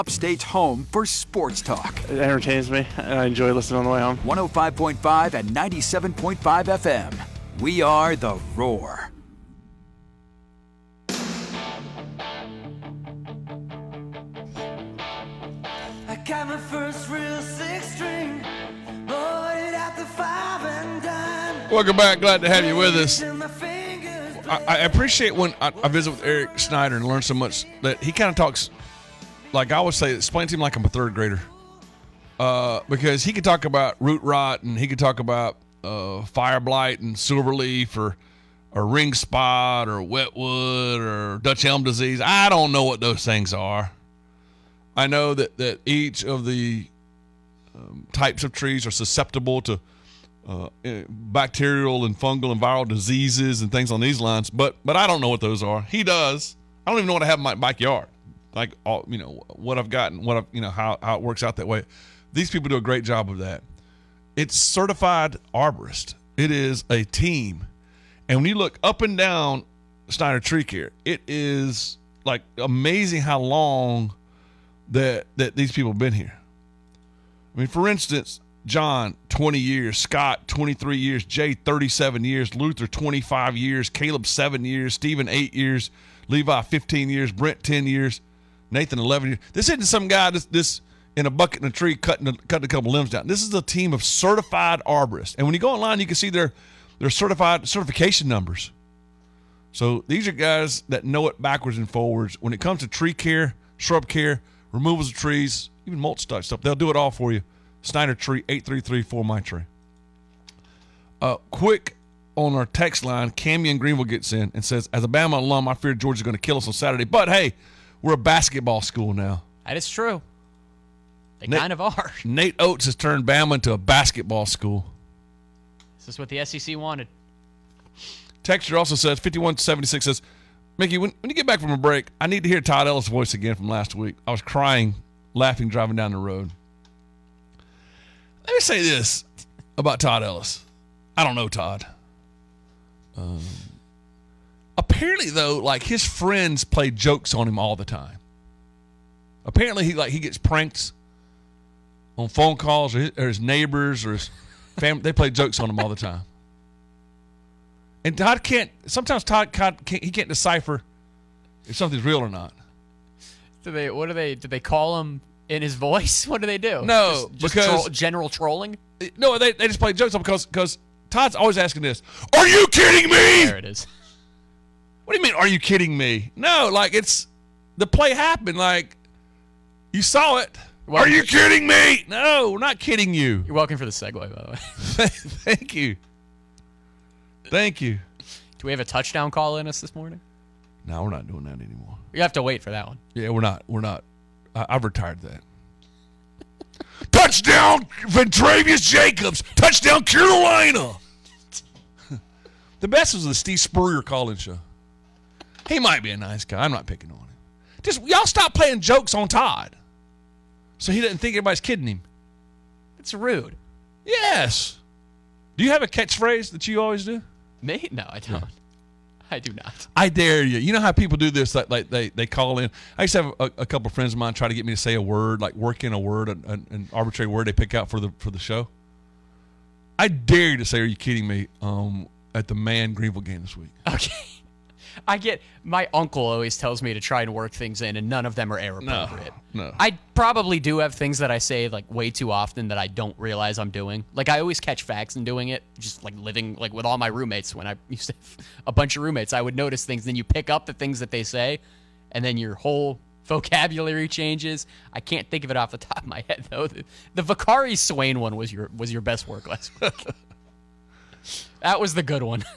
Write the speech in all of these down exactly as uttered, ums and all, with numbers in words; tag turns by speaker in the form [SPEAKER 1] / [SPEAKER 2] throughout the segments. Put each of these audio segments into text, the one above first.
[SPEAKER 1] Upstate's home for sports talk.
[SPEAKER 2] It entertains me, and I enjoy listening on the way home.
[SPEAKER 1] one oh five point five and ninety-seven point five F M. We are The Roar.
[SPEAKER 3] I got my first real six string, bought it at the five and dime.
[SPEAKER 4] Welcome back. Glad to have you with us. I, I appreciate when I, I visit with Eric Snyder and learn so much that he kind of talks, like I always say, explain to him like I'm a third grader. Uh, because he could talk about root rot and he could talk about uh, fire blight and silverleaf or, or ring spot or wetwood or Dutch elm disease. I don't know what those things are. I know that, that each of the um, types of trees are susceptible to uh, bacterial and fungal and viral diseases and things on these lines, but but I don't know what those are. He does. I don't even know what I have in my backyard, like all, you know what I've gotten, what I've, you know how how it works out that way. These people do a great job of that. It's certified arborist. It is a team, and when you look up and down Snyder Tree Care, it is like amazing how long that that these people have been here. I mean, for instance, John, twenty years, Scott, twenty-three years, Jay, thirty-seven years, Luther, twenty-five years, Caleb, seven years, Stephen, eight years, Levi, fifteen years, Brent, ten years, Nathan, eleven years. This isn't some guy this, this in a bucket in a tree cutting a, cutting a couple limbs down. This is a team of certified arborists. And when you go online, you can see their, their certified certification numbers. So these are guys that know it backwards and forwards. When it comes to tree care, shrub care, removals of trees, even mulch stuff, they'll do it all for you. Snyder Tree, eight three three four my tree. Uh, quick on our text line, Cammy in Greenville gets in and says, as a Bama alum, I fear Georgia's going to kill us on Saturday. But, hey, we're a basketball school now.
[SPEAKER 5] That is true. They
[SPEAKER 4] Nate,
[SPEAKER 5] kind of are.
[SPEAKER 4] Nate Oates has turned Bama into a basketball school.
[SPEAKER 5] This is what the S E C wanted.
[SPEAKER 4] Texture also says, fifty-one seventy-six says, Mickey, when, when you get back from a break, I need to hear Todd Ellis' voice again from last week. I was crying, laughing, driving down the road. Let me say this about Todd Ellis. I don't know Todd. Um, apparently, though, like his friends play jokes on him all the time. Apparently, he like he gets pranked on phone calls, or his, or his neighbors, or his family. They play jokes on him all the time. And Todd can't. Sometimes Todd can't, he can't decipher if something's real or not.
[SPEAKER 5] Do they? What do they? Do they call him in his voice? What do they do?
[SPEAKER 4] No,
[SPEAKER 5] just, just
[SPEAKER 4] because
[SPEAKER 5] troll, general trolling.
[SPEAKER 4] No, they they just play jokes on because because Todd's always asking this. Are you kidding me?
[SPEAKER 5] There it is.
[SPEAKER 4] What do you mean? Are you kidding me? No, like it's the play happened. Like you saw it. Well, are you kidding me? No, we're not kidding you.
[SPEAKER 5] You're welcome for the segue, by the way.
[SPEAKER 4] Thank you. Thank you.
[SPEAKER 5] Do we have a touchdown call in us this morning?
[SPEAKER 4] No, we're not doing that anymore.
[SPEAKER 5] You have to wait for that one.
[SPEAKER 4] Yeah, we're not. We're not. I, I've retired that. Touchdown, Ventravius Jacobs. Touchdown, Carolina. The best was the Steve Spurrier call-in show. He might be a nice guy. I'm not picking on him. Just y'all stop playing jokes on Todd, so he doesn't think everybody's kidding him.
[SPEAKER 5] It's rude.
[SPEAKER 4] Yes. Do you have a catchphrase that you always do?
[SPEAKER 5] Me? No, I don't. Yeah. I do not.
[SPEAKER 4] I dare you. You know how people do this? Like, like they, they call in. I used to have a, a couple of friends of mine try to get me to say a word, like work in a word, an, an arbitrary word they pick out for the for the show. I dare you to say, "Are you kidding me?" Um, at the Man Greenville game this week.
[SPEAKER 5] Okay. I get my uncle always tells me to try and work things in, and none of them are air appropriate.
[SPEAKER 4] No, no.
[SPEAKER 5] I probably do have things that I say like way too often that I don't realize I'm doing. Like I always catch facts in doing it, just like living like with all my roommates. When I used to have a bunch of roommates, I would notice things. Then you pick up the things that they say, and then your whole vocabulary changes. I can't think of it off the top of my head though. The, the Vakari Swain one was your was your best work last week. That was the good one.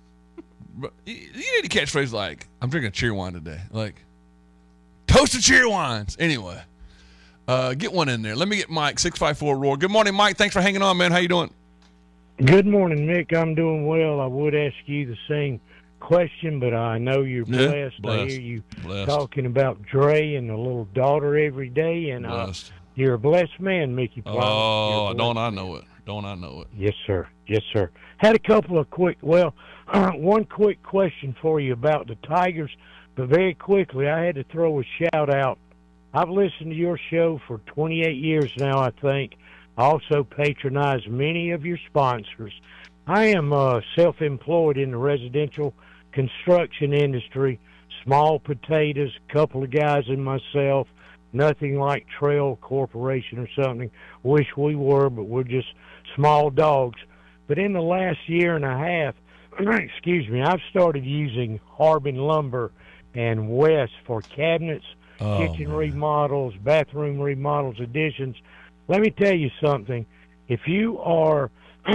[SPEAKER 4] You need to catch phrases like, I'm drinking cheer wine today. Like, toasted cheer wines. Anyway, uh, get one in there. Let me get Mike, six five four Roar. Good morning, Mike. Thanks for hanging on, man. How you doing?
[SPEAKER 6] Good morning, Mick. I'm doing well. I would ask you the same question, but I know you're blessed.
[SPEAKER 4] Yeah, blessed.
[SPEAKER 6] I hear you
[SPEAKER 4] blessed.
[SPEAKER 6] talking about Dre and the little daughter every day, and uh, you're a blessed man, Mickey.
[SPEAKER 4] Oh, don't I know it. Don't I know it.
[SPEAKER 6] Yes, sir. Yes, sir. Had a couple of quick, well, uh, one quick question for you about the Tigers, but very quickly, I had to throw a shout out I've listened to your show for twenty-eight years now, I think. I also patronize many of your sponsors. I am uh, self-employed in the residential construction industry, small potatoes, couple of guys and myself, nothing like Trail Corporation or something. Wish we were, but we're just small dogs. But in the last year and a half, excuse me, I've started using Harbin Lumber and West for cabinets, oh, kitchen man. remodels, bathroom remodels, additions. Let me tell you something. If you are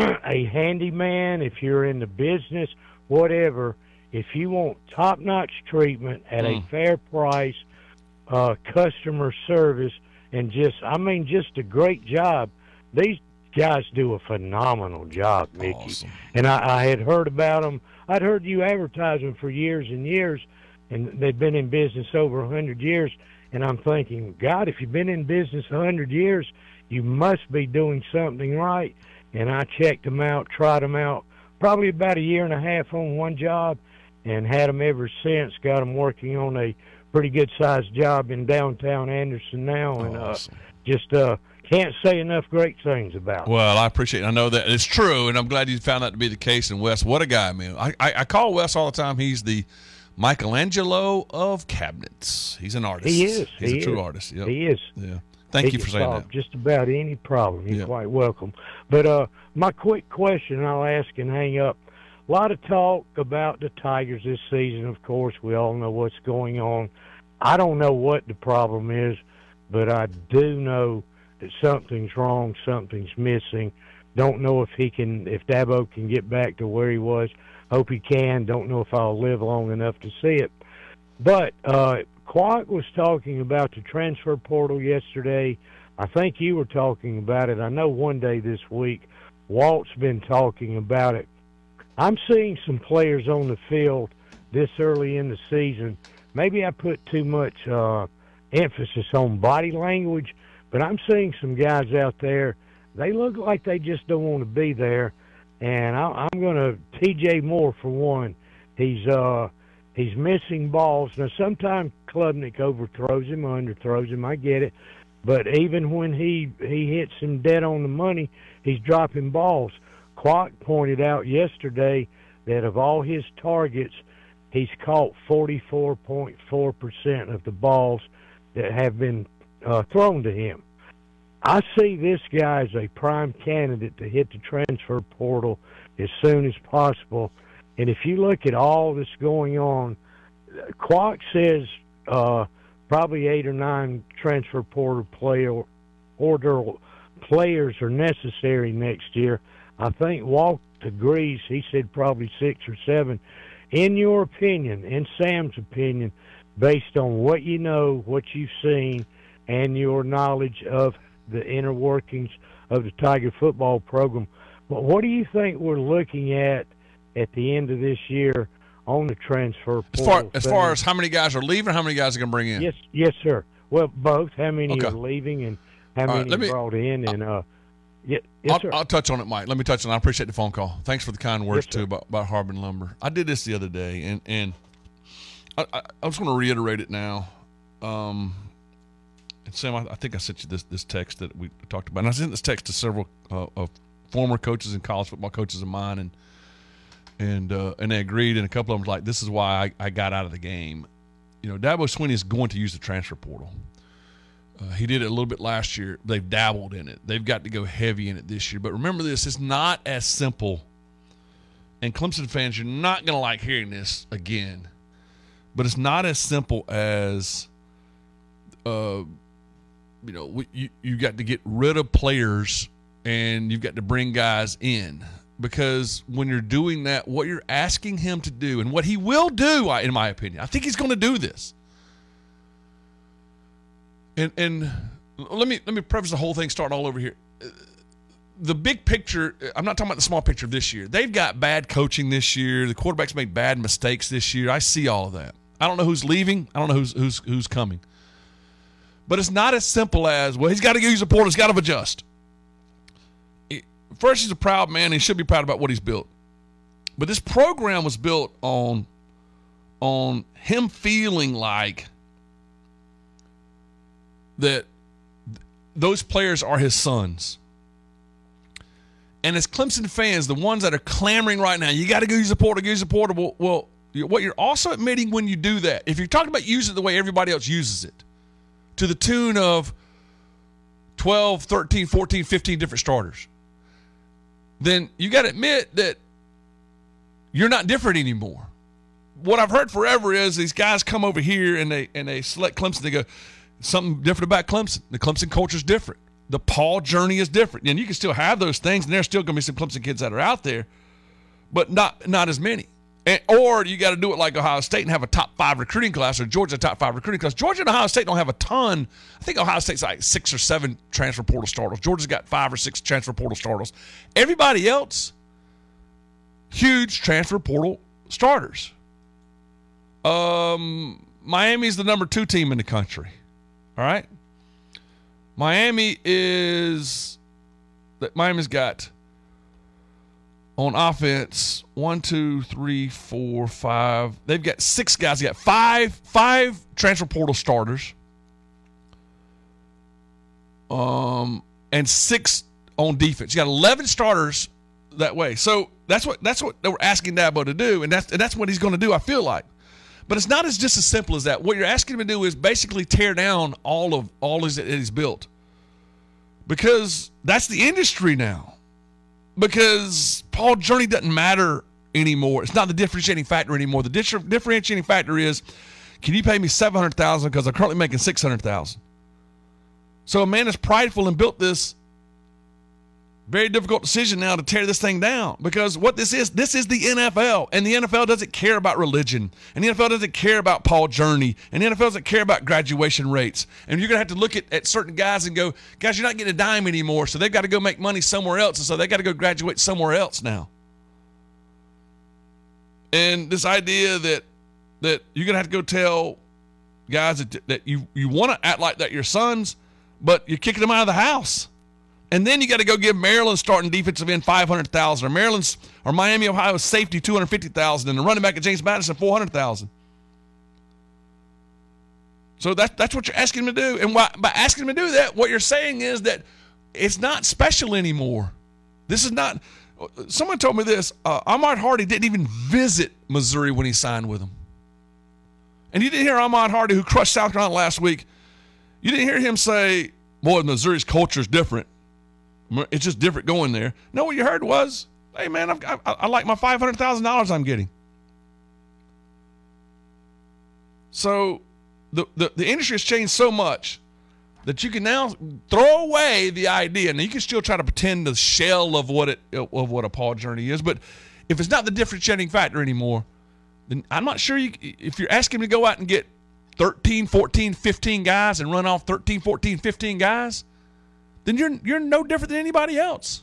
[SPEAKER 6] a handyman, if you're in the business, whatever, if you want top-notch treatment at mm. a fair price, uh, customer service, and just, I mean, just a great job, these guys do a phenomenal job, Mickey. Awesome. And I, I had heard about them. I'd heard you advertise them for years and years, and they've been in business over one hundred years. And I'm thinking, God, if you've been in business one hundred years, you must be doing something right. And I checked them out, tried them out, probably about a year and a half on one job, and had them ever since. Got them working on a pretty good-sized job in downtown Anderson now, and
[SPEAKER 4] awesome.
[SPEAKER 6] uh, just uh, can't say enough great things about them.
[SPEAKER 4] Well, I appreciate it. I know that it's true, and I'm glad you found that to be the case. And Wes, what a guy, man. I, I, I call Wes all the time. He's the Michelangelo of cabinets. He's an artist.
[SPEAKER 6] He is.
[SPEAKER 4] He's
[SPEAKER 6] he
[SPEAKER 4] a true
[SPEAKER 6] is.
[SPEAKER 4] artist. Yep.
[SPEAKER 6] He is.
[SPEAKER 4] Yeah. Thank
[SPEAKER 6] he
[SPEAKER 4] you for saying
[SPEAKER 6] solve
[SPEAKER 4] that.
[SPEAKER 6] Just about any problem. You're
[SPEAKER 4] yeah.
[SPEAKER 6] quite welcome. But uh, my quick question, I'll ask and hang up. A lot of talk about the Tigers this season. Of course, we all know what's going on. I don't know what the problem is, but I do know that something's wrong, something's missing. Don't know if he can, if Dabo can get back to where he was. Hope he can. Don't know if I'll live long enough to see it. But uh, Clark was talking about the transfer portal yesterday. I think you were talking about it. I know one day this week, Walt's been talking about it. I'm seeing some players on the field this early in the season. Maybe I put too much uh, emphasis on body language, but I'm seeing some guys out there. They look like they just don't want to be there. And I, I'm going to T J Moore for one. He's uh, he's missing balls. Now, sometimes Klubnik overthrows him, underthrows him. I get it. But even when he, he hits him dead on the money, he's dropping balls. Clark pointed out yesterday that of all his targets, he's caught forty-four point four percent of the balls that have been uh, thrown to him. I see this guy as a prime candidate to hit the transfer portal as soon as possible. And if you look at all that's going on, Clark says uh, probably eight or nine transfer portal player order players are necessary next year. I think Walt agrees. He said probably six or seven. In your opinion, in Sam's opinion, based on what you know, what you've seen, and your knowledge of the inner workings of the Tiger football program, what do you think we're looking at at the end of this year on the transfer portal?
[SPEAKER 4] As far as, far as how many guys are leaving, how many guys are going to bring in?
[SPEAKER 6] Yes, yes, sir. Well, both. How many
[SPEAKER 4] okay.
[SPEAKER 6] are leaving and how
[SPEAKER 4] All
[SPEAKER 6] many
[SPEAKER 4] right, me,
[SPEAKER 6] are brought in? And uh, yeah, yes,
[SPEAKER 4] I'll,
[SPEAKER 6] sir.
[SPEAKER 4] I'll touch on it, Mike. Let me touch on it. I appreciate the phone call. Thanks for the kind words,
[SPEAKER 6] yes,
[SPEAKER 4] too, about, about Harbin Lumber. I did this the other day, and, and I, I, I was going to reiterate it now. Um, and Sam, I, I think I sent you this this text that we talked about. And I sent this text to several uh, of former coaches and college football coaches of mine, and and uh, and they agreed. And a couple of them was like, "This is why I, I got out of the game." You know, Dabo Swinney is going to use the transfer portal. Uh, he did it a little bit last year. They've dabbled in it. They've got to go heavy in it this year. But remember this, it's not as simple. And Clemson fans, you're not going to like hearing this again. But it's not as simple as, uh, you know, we, you, you got to get rid of players and you've got to bring guys in. Because when you're doing that, what you're asking him to do, and what he will do, in my opinion, I think he's going to do this. And and let me let me preface the whole thing starting all over here. The big picture, I'm not talking about the small picture of this year. They've got bad coaching this year. The quarterback's made bad mistakes this year. I see all of that. I don't know who's leaving. I don't know who's who's who's coming. But it's not as simple as, well, he's got to use the portal. He's got to adjust. First, he's a proud man. And he should be proud about what he's built. But this program was built on, on him feeling like that those players are his sons. And as Clemson fans, the ones that are clamoring right now, you got to go use the portal, go use the portal. Well, what you're also admitting when you do that, if you're talking about using it the way everybody else uses it, to the tune of twelve, thirteen, fourteen, fifteen different starters, then you got to admit that you're not different anymore. What I've heard forever is these guys come over here and they and they select Clemson. They go, something different about Clemson. The Clemson culture is different. The Paul journey is different. And you can still have those things, and there's still going to be some Clemson kids that are out there, but not not as many. And, or you got to do it like Ohio State and have a top five recruiting class, or Georgia top five recruiting class. Georgia and Ohio State don't have a ton. I think Ohio State's like six or seven transfer portal starters. Georgia's got five or six transfer portal starters. Everybody else, huge transfer portal starters. Um, Miami's the number two team in the country. All right. Miami is that Miami's got on offense one, two, three, four, five. They've got six guys. They got five, five transfer portal starters. Um, and six on defense. You got eleven starters that way. So that's what that's what they were asking Dabo to do, and that's and that's what he's going to do. I feel like. But it's not as just as simple as that. What you're asking him to do is basically tear down all of all that he's built. Because that's the industry now. Because Paul journey doesn't matter anymore. It's not the differentiating factor anymore. The differentiating factor is, can you pay me seven hundred thousand dollars because I'm currently making six hundred thousand dollars? So a man is prideful and built this very difficult decision now to tear this thing down, because what this is, this is the N F L, and the N F L doesn't care about religion, and the N F L doesn't care about Paul journey, and the N F L doesn't care about graduation rates. And you're going to have to look at, at certain guys and go, guys, you're not getting a dime anymore, so they've got to go make money somewhere else, and so they've got to go graduate somewhere else now. And this idea that that you're going to have to go tell guys that, that you, you want to act like that your sons, but you're kicking them out of the house. And then you got to go give Maryland starting defensive end five hundred thousand dollars, or Maryland's or Miami, Ohio safety two hundred fifty thousand dollars, and the running back at James Madison four hundred thousand dollars. So that, that's what you're asking him to do. And why, by asking him to do that, what you're saying is that it's not special anymore. This is not – someone told me this. Uh, Ahmad Hardy didn't even visit Missouri when he signed with them. And you didn't hear Ahmad Hardy, who crushed South Carolina last week, you didn't hear him say, boy, Missouri's culture is different. It's just different going there. No, what you heard was, hey, man, I've, I, I like my five hundred thousand dollars I'm getting. So the, the, the industry has changed so much that you can now throw away the idea. And you can still try to pretend the shell of what it of what a Paul journey is. But if it's not the differentiating factor anymore, then I'm not sure you, if you're asking him to go out and get thirteen, fourteen, fifteen guys and run off thirteen, fourteen, fifteen guys, then you're you're no different than anybody else.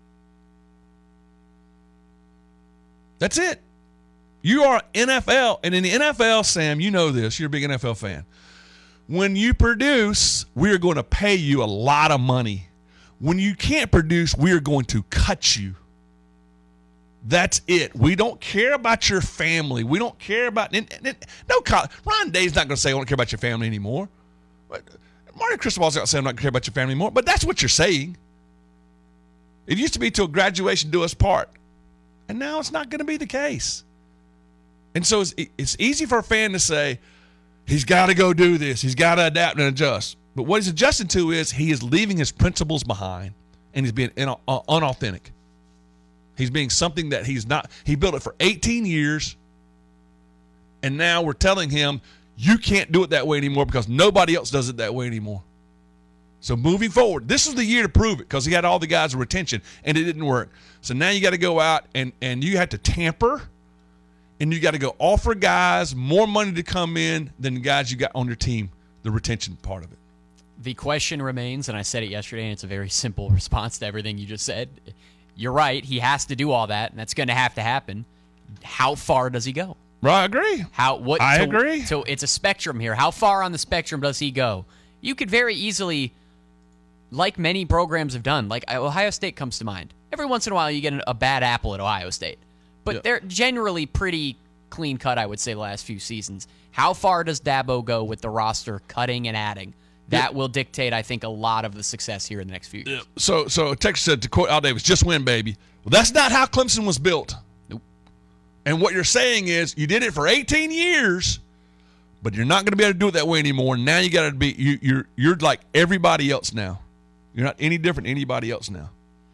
[SPEAKER 4] That's it. You are N F L, and in the N F L, Sam, you know this. You're a big N F L fan. When you produce, we're going to pay you a lot of money. When you can't produce, we're going to cut you. That's it. We don't care about your family. We don't care about and, and, no. Ron Day's not going to say I don't care about your family anymore. But Marty Cristobal's not saying I'm not care about your family anymore, but that's what you're saying. It used to be till graduation do us part, and now it's not going to be the case. And so it's, it's easy for a fan to say he's got to go do this, he's got to adapt and adjust. But what he's adjusting to is he is leaving his principles behind, and he's being in, uh, unauthentic. He's being something that he's not. He built it for eighteen years, and now we're telling him, you can't do it that way anymore because nobody else does it that way anymore. So moving forward, this is the year to prove it, because he had all the guys with retention, and it didn't work. So now you got to go out, and, and you have to tamper, and you got to go offer guys more money to come in than the guys you got on your team, the retention part of it.
[SPEAKER 5] The question remains, and I said it yesterday, and it's a very simple response to everything you just said. You're right. He has to do all that, and that's going to have to happen. How far does he go?
[SPEAKER 4] Right, I agree.
[SPEAKER 5] How? What?
[SPEAKER 4] I
[SPEAKER 5] so,
[SPEAKER 4] agree.
[SPEAKER 5] So it's a spectrum here. How far on the spectrum does he go? You could very easily, like many programs have done, like Ohio State comes to mind. Every once in a while you get a bad apple at Ohio State. But yeah, they're generally pretty clean cut, I would say, the last few seasons. How far does Dabo go with the roster cutting and adding? that will dictate, I think, a lot of the success here in the next few years.
[SPEAKER 4] So, so Texas said to quote Al Davis, "Just win, baby." Well, that's not how Clemson was built.
[SPEAKER 5] Nope.
[SPEAKER 4] And what you're saying is you did it for eighteen years, but you're not going to be able to do it that way anymore. Now you got to be you, you're you're like everybody else now. You're not any different than anybody else now.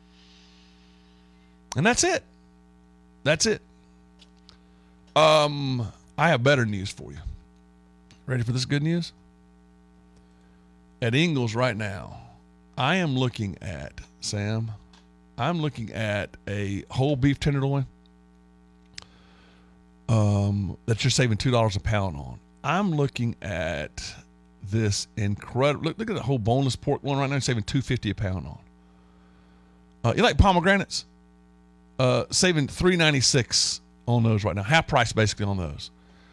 [SPEAKER 4] And that's it. That's it. Um, I have better news for you. Ready for this good news? At Ingles right now, I am looking at, Sam, I'm looking at a whole beef tenderloin um, that you're saving two dollars a pound on. I'm looking at this incredible, look, look at the whole boneless pork one right now, saving two dollars and fifty cents a pound on. Uh, you like pomegranates? Uh, saving three dollars and ninety-six cents on those right now. Half price basically on those.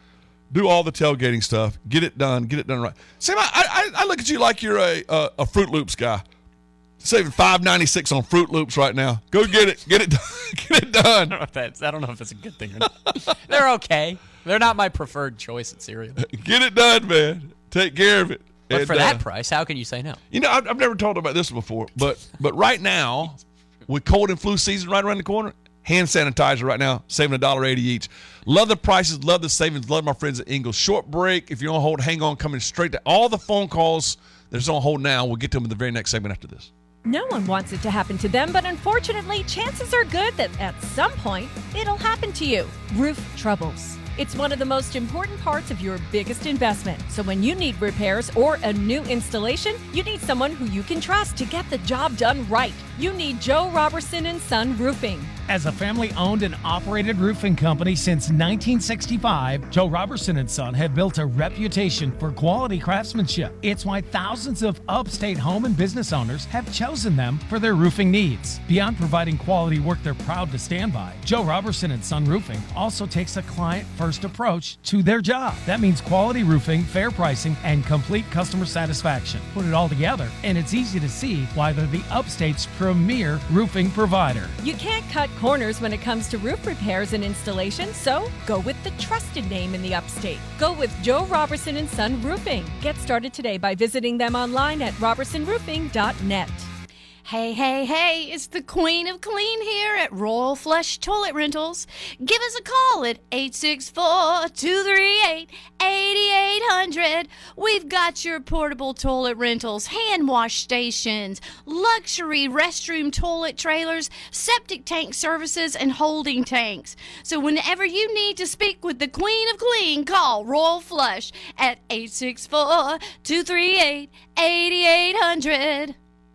[SPEAKER 4] Do all the tailgating stuff. Get it done. Get it done right. Sam, I, I, I look at you like you're a a, a Fruit Loops guy. Saving five dollars and ninety-six cents on Fruit Loops right now. Go get it. Get it done. Get it done.
[SPEAKER 5] I don't know if that's, I don't know if that's a good thing or not. They're okay. They're not my preferred choice at cereal.
[SPEAKER 4] Get it done, man. Take care of it.
[SPEAKER 5] But
[SPEAKER 4] and,
[SPEAKER 5] for that
[SPEAKER 4] uh,
[SPEAKER 5] price, how can you say no?
[SPEAKER 4] You know, I've, I've never told about this before, but but right now, with cold and flu season right around the corner, hand sanitizer right now, saving a dollar eighty each. Love the prices, love the savings, love my friends at Ingles. Short break. If you're on hold, hang on. Coming straight to all the phone calls that's on hold now. We'll get to them in the very next segment after this.
[SPEAKER 7] No one wants it to happen to them, but unfortunately, chances are good that at some point, it'll happen to you. Roof troubles. It's one of the most important parts of your biggest investment. So when you need repairs or a new installation, you need someone who you can trust to get the job done right. You need Joe Robertson and Son Roofing.
[SPEAKER 8] As a family-owned and operated roofing company since nineteen sixty-five, Joe Robertson and Son have built a reputation for quality craftsmanship. It's why thousands of upstate home and business owners have chosen them for their roofing needs. Beyond providing quality work they're proud to stand by, Joe Robertson and Son Roofing also takes a client-first approach to their job. That means quality roofing, fair pricing, and complete customer satisfaction. Put it all together, and it's easy to see why they're the upstate's premier roofing provider.
[SPEAKER 7] You can't cut corners when it comes to roof repairs and installation, so go with the trusted name in the upstate. Go with Joe Robertson and Son Roofing. Get started today by visiting them online at robertson roofing dot net.
[SPEAKER 9] Hey, hey, hey, it's the Queen of Clean here at Royal Flush Toilet Rentals. Give us a call at eight six four, two three eight, eight eight zero zero. We've got your portable toilet rentals, hand wash stations, luxury restroom toilet trailers, septic tank services, and holding tanks. So whenever you need to speak with the Queen of Clean, call Royal Flush at eight six four, two three eight, eight eight zero zero.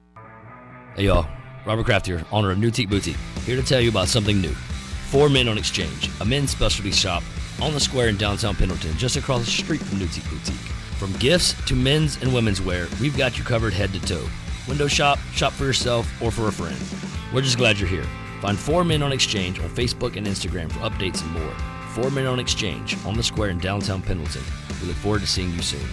[SPEAKER 10] Hey y'all, Robert Kraft here, owner of New Teak Boutique, here to tell you about something new. Four Men on Exchange, a men's specialty shop on the square in downtown Pendleton, just across the street from New Teak Boutique. From gifts to men's and women's wear, we've got you covered head to toe. Window shop, shop for yourself, or for a friend. We're just glad you're here. Find Four Men on Exchange on Facebook and Instagram for updates and more. Four Men on Exchange on the square in downtown Pendleton. We look forward to seeing you soon.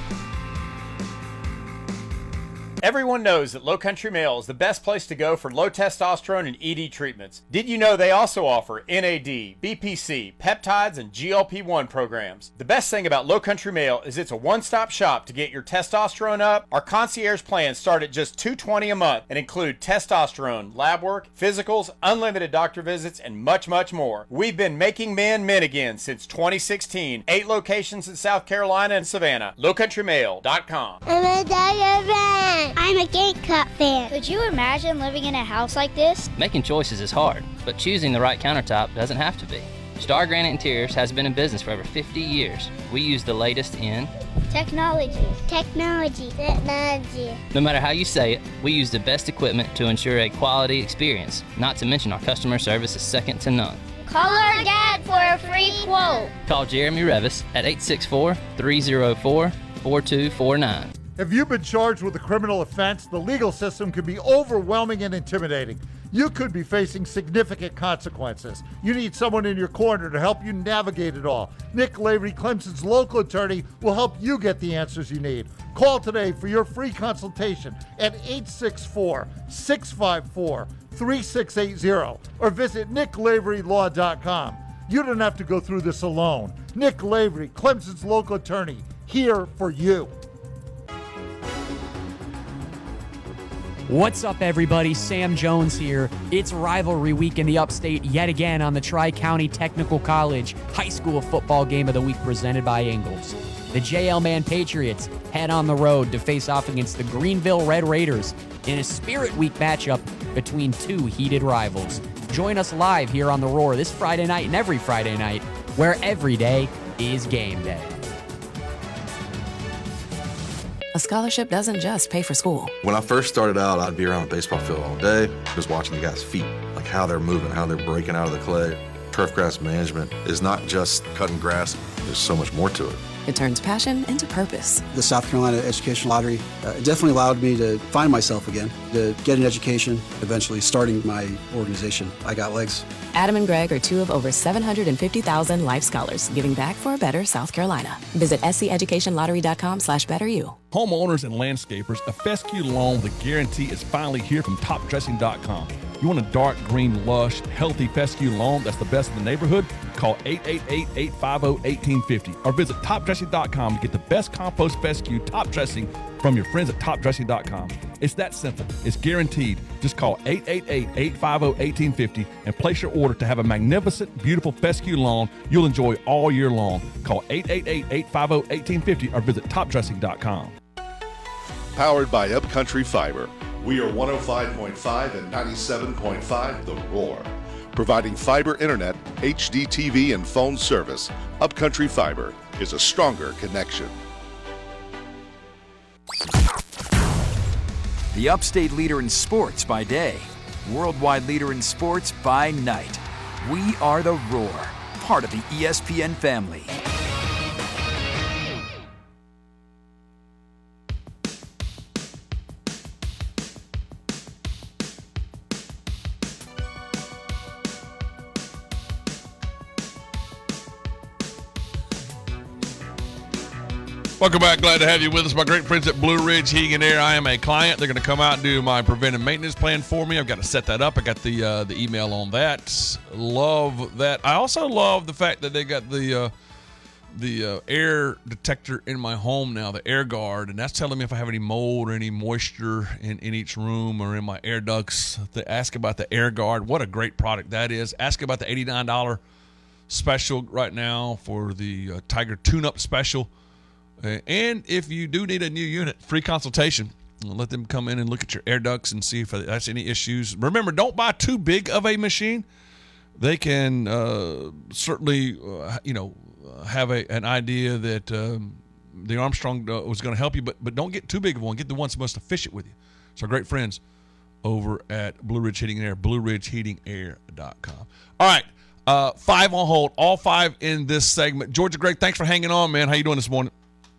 [SPEAKER 11] Everyone knows that Low Country Male is the best place to go for low testosterone and E D treatments. Did you know they also offer N A D, B P C, peptides, and G L P one programs? The best thing about Low Country Male is it's a one-stop shop to get your testosterone up. Our concierge plans start at just two hundred twenty dollars a month and include testosterone, lab work, physicals, unlimited doctor visits, and much, much more. We've been making men men again since twenty sixteen. Eight locations in South Carolina and Savannah. low country male dot com.
[SPEAKER 12] I'm a Tiger fan. I'm a Gamecock fan. Could you imagine living in a house like this?
[SPEAKER 13] Making choices is hard, but choosing the right countertop doesn't have to be. Star Granite Interiors has been in business for over fifty years. We use the latest in
[SPEAKER 12] technology. Technology. Technology.
[SPEAKER 13] No matter how you say it, we use the best equipment to ensure a quality experience. Not to mention our customer service is second to none.
[SPEAKER 12] Call our dad for a free quote.
[SPEAKER 13] Call Jeremy Revis at eight six four, three zero four, four two four nine.
[SPEAKER 14] If you've been charged with a criminal offense, the legal system can be overwhelming and intimidating. You could be facing significant consequences. You need someone in your corner to help you navigate it all. Nick Lavery, Clemson's local attorney, will help you get the answers you need. Call today for your free consultation at eight six four, six five four, three six eight zero or visit nick lavery law dot com. You don't have to go through this alone. Nick Lavery, Clemson's local attorney, here for you.
[SPEAKER 5] What's up, everybody? Sam Jones here. It's rivalry week in the upstate yet again on the Tri-County Technical College High School Football Game of the Week presented by Ingles. The J L Man Patriots head on the road to face off against the Greenville Red Raiders in a Spirit Week matchup between two heated rivals. Join us live here on The Roar this Friday night and every Friday night, where every day is game day.
[SPEAKER 15] A scholarship doesn't just pay for school.
[SPEAKER 16] When I first started out, I'd be around the baseball field all day, just watching the guys' feet, like how they're moving, how they're breaking out of the clay. Turf grass management is not just cutting grass. There's so much more to it.
[SPEAKER 15] It turns passion into purpose.
[SPEAKER 17] The South Carolina Education Lottery uh, definitely allowed me to find myself again, to get an education, eventually starting my organization, I Got Legs.
[SPEAKER 15] Adam and Greg are two of over seven hundred fifty thousand life scholars giving back for a better South Carolina. Visit seeducationlottery.com slash betteryou.
[SPEAKER 18] Homeowners and landscapers, a fescue loan with a guarantee is finally here from top dressing dot com. You want a dark green, lush, healthy fescue lawn that's the best in the neighborhood? Call eight eight eight, eight five zero, one eight five zero or visit top dressing dot com to get the best compost fescue top dressing from your friends at top dressing dot com. It's that simple. It's guaranteed. Just call eight eight eight, eight five zero, one eight five zero and place your order to have a magnificent, beautiful fescue lawn you'll enjoy all year long. Call eight eight eight, eight five zero, one eight five zero or visit top dressing dot com.
[SPEAKER 19] Powered by Upcountry Fiber. We are one oh five point five and ninety-seven point five The Roar. Providing fiber internet, H D T V, and phone service, Upcountry Fiber is a stronger connection.
[SPEAKER 1] The upstate leader in sports by day, worldwide leader in sports by night. We are The Roar, part of the E S P N family.
[SPEAKER 4] Welcome back. Glad to have you with us. My great friends at Blue Ridge Heating and Air. I am a client. They're going to come out and do my preventive maintenance plan for me. I've got to set that up. I got the uh, the email on that. Love that. I also love the fact that they got the uh, the uh, air detector in my home now, the Air Guard, and that's telling me if I have any mold or any moisture in, in each room or in my air ducts. They ask about the Air Guard. What a great product that is. Ask about the eighty-nine dollars special right now for the uh, Tiger Tune-Up special. Uh, and if you do need a new unit, free consultation. Let them come in and look at your air ducts and see if that's any issues. Remember, don't buy too big of a machine. They can uh, certainly, uh, you know, have a, an idea that um, the Armstrong uh, was going to help you, but but don't get too big of one. Get the one that's most efficient with you. So our great friends over at Blue Ridge Heating and Air, blue ridge heating air dot com. All right, uh, five on hold, all five in this segment. Georgia, Greg, thanks for hanging on, man. How you doing this morning?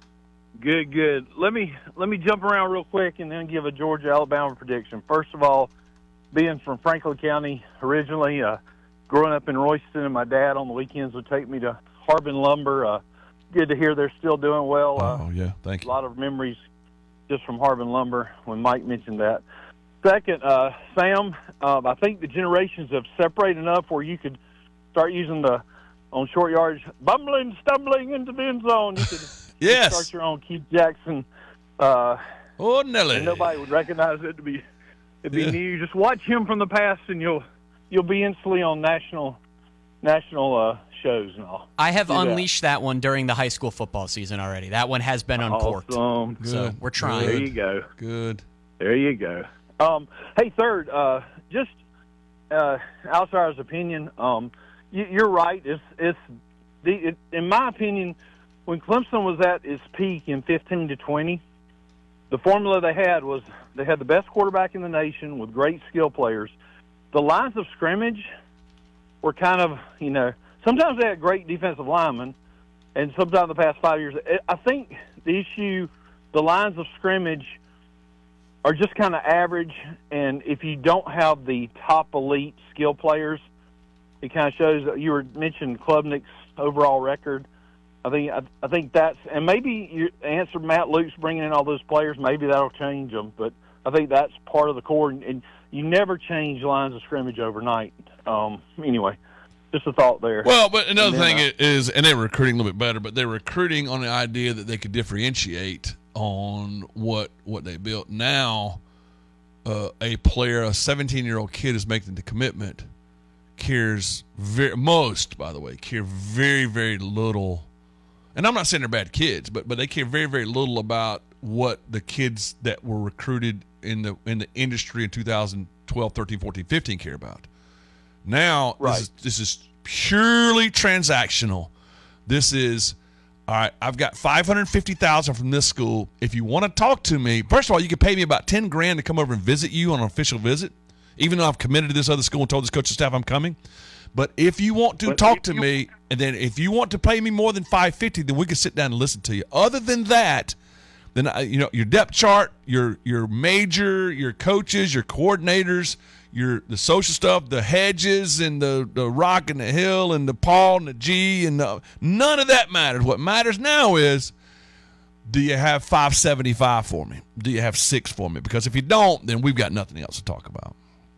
[SPEAKER 20] Good, good. Let me let me jump around real quick and then give a Georgia-Alabama prediction. First of all, being from Franklin County originally, uh, growing up in Royston, and my dad on the weekends would take me to Harbin Lumber. Uh, good to hear they're still doing well. Uh,
[SPEAKER 4] oh, yeah, thank you.
[SPEAKER 20] A lot of memories just from Harbin Lumber when Mike mentioned that. Second, uh, Sam, uh, I think the generations have separated enough where you could start using the, on short yards, bumbling, stumbling into the end zone. You could
[SPEAKER 4] yes.
[SPEAKER 20] start your own Keith Jackson. Uh,
[SPEAKER 4] oh, Nelly.
[SPEAKER 20] And nobody would recognize it to be it'd be
[SPEAKER 4] Yeah.
[SPEAKER 20] new. Just watch him from the past, and you'll you'll be instantly on national national uh, shows and all.
[SPEAKER 5] I have
[SPEAKER 20] Do that.
[SPEAKER 5] unleashed that one during the high school football season already. That one has been uncorked.
[SPEAKER 20] Awesome.
[SPEAKER 5] So we're trying.
[SPEAKER 20] There you go.
[SPEAKER 4] Good.
[SPEAKER 20] There you go. Um, hey, third, uh, just uh, outsider's opinion. Um, you, you're right. It's it's the it, in my opinion, when Clemson was at its peak in fifteen to twenty, the formula they had was they had the best quarterback in the nation with great skill players. The lines of scrimmage were kind of, you know, sometimes they had great defensive linemen, and sometimes the past five years, I think the issue, the lines of scrimmage are just kind of average, and if you don't have the top elite skill players, it kind of shows that you were mentioning Klubnik's overall record. I think I, I think that's, and maybe you answer Matt Luke's bringing in all those players. Maybe that'll change them, but I think that's part of the core. And, and you never change lines of scrimmage overnight. Um, anyway, just a thought there.
[SPEAKER 4] Well, but another
[SPEAKER 20] And then,
[SPEAKER 4] thing
[SPEAKER 20] uh,
[SPEAKER 4] is, and they're recruiting a little bit better, but they're recruiting on the idea that they could differentiate on what what they built. Now, uh, a player, a seventeen-year-old kid is making the commitment, cares very most, by the way, care very, very little. And I'm not saying they're bad kids, but but they care very, very little about what the kids that were recruited in the in the industry in two thousand twelve, thirteen, fourteen, fifteen care about. Now,
[SPEAKER 20] Right.
[SPEAKER 4] this is, this is purely transactional. This is, all right, I've got five hundred fifty thousand dollars from this school. If you want to talk to me, first of all, you can pay me about ten grand to come over and visit you on an official visit, even though I've committed to this other school and told this coaching staff I'm coming. But if you want to
[SPEAKER 20] But
[SPEAKER 4] talk
[SPEAKER 20] if
[SPEAKER 4] to
[SPEAKER 20] you-
[SPEAKER 4] me, and then if you want to pay me more than five hundred fifty thousand dollars, then we can sit down and listen to you. Other than that, then I, you know, your depth chart, your your major, your coaches, your coordinators, your the social stuff, the hedges and the, the rock and the hill and the Paul and the G and the, none of that matters. What matters now is, do you have five seventy-five for me? Do you have six for me? Because if you don't, then we've got nothing else to talk about.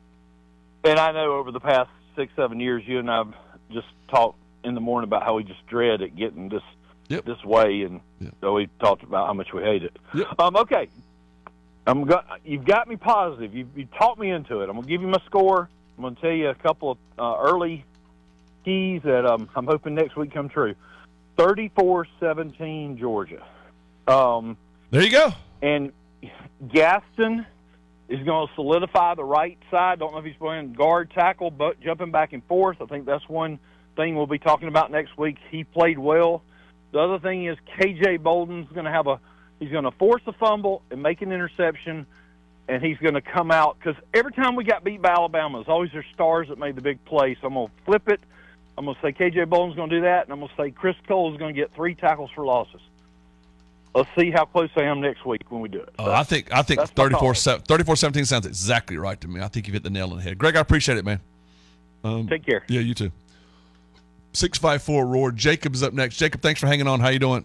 [SPEAKER 20] And I know over the past six, seven years, you and I've just talked in the morning about how we just dread it getting this
[SPEAKER 4] yep.
[SPEAKER 20] this way, and
[SPEAKER 4] yep.
[SPEAKER 20] so we talked about how much we hate it.
[SPEAKER 4] Yep.
[SPEAKER 20] Um, okay, I'm go- you've got me positive. You you talked me into it. I'm gonna give you my score. I'm gonna tell you a couple of uh, early keys that um, I'm hoping next week come true. thirty-four seventeen Georgia. Um,
[SPEAKER 4] there you go.
[SPEAKER 20] And Gaston is going to solidify the right side. Don't know if he's playing guard, tackle, but jumping back and forth. I think that's one thing we'll be talking about next week. He played well. The other thing is K J Bolden's going to have a he's going to force a fumble and make an interception, and he's going to come out because every time we got beat by Alabama, it's always their stars that made the big play. So I'm going to flip it. I'm going to say K J Bolden's going to do that, and I'm going to say Chris Cole is going to get three tackles for losses. Let's see how close I am next week when we do it.
[SPEAKER 4] Oh, I think I think
[SPEAKER 20] That's my
[SPEAKER 4] thirty-four
[SPEAKER 20] call.
[SPEAKER 4] seventeen sounds exactly right to me. I think you've hit the nail on the head. Greg, I appreciate it, man. Um,
[SPEAKER 20] Take care.
[SPEAKER 4] Yeah, you too. six five four Roar. Jacob's up next. Jacob, thanks for hanging on. How you doing?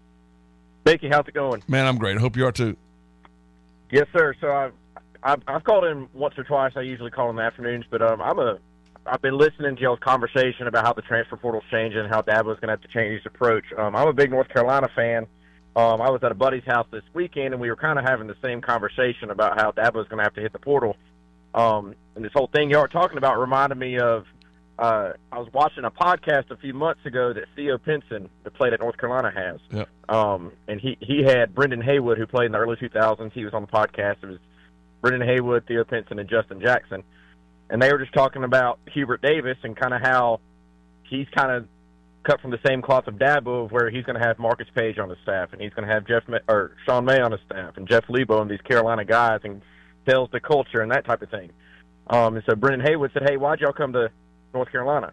[SPEAKER 21] Becky, how's it going?
[SPEAKER 4] Man, I'm great. I hope you are too.
[SPEAKER 21] Yes, sir. So I've, I've I've called in once or twice. I usually call in the afternoons, but um, I'm a I've been listening to y'all's conversation about how the transfer portal's changing and how Dabo's going to have to change his approach. Um, I'm a big North Carolina fan. Um, I was at a buddy's house this weekend, and we were kind of having the same conversation about how Dabo's going to have to hit the portal. Um, and this whole thing y'all were talking about reminded me of uh, I was watching a podcast a few months ago that Theo Pinson, that played at North Carolina, has.
[SPEAKER 4] Yep.
[SPEAKER 21] Um, and he, he had Brendan Haywood, who played in the early two thousands. He was on the podcast. It was Brendan Haywood, Theo Pinson, and Justin Jackson. And they were just talking about Hubert Davis and kind of how he's kind of cut from the same cloth of Dabo, of where he's going to have Marcus Page on his staff, and he's going to have Jeff May, or Sean May on his staff, and Jeff Lebo and these Carolina guys, and tells the culture and that type of thing. Um, and so Brendan Haywood said, "Hey, why'd y'all come to North Carolina?"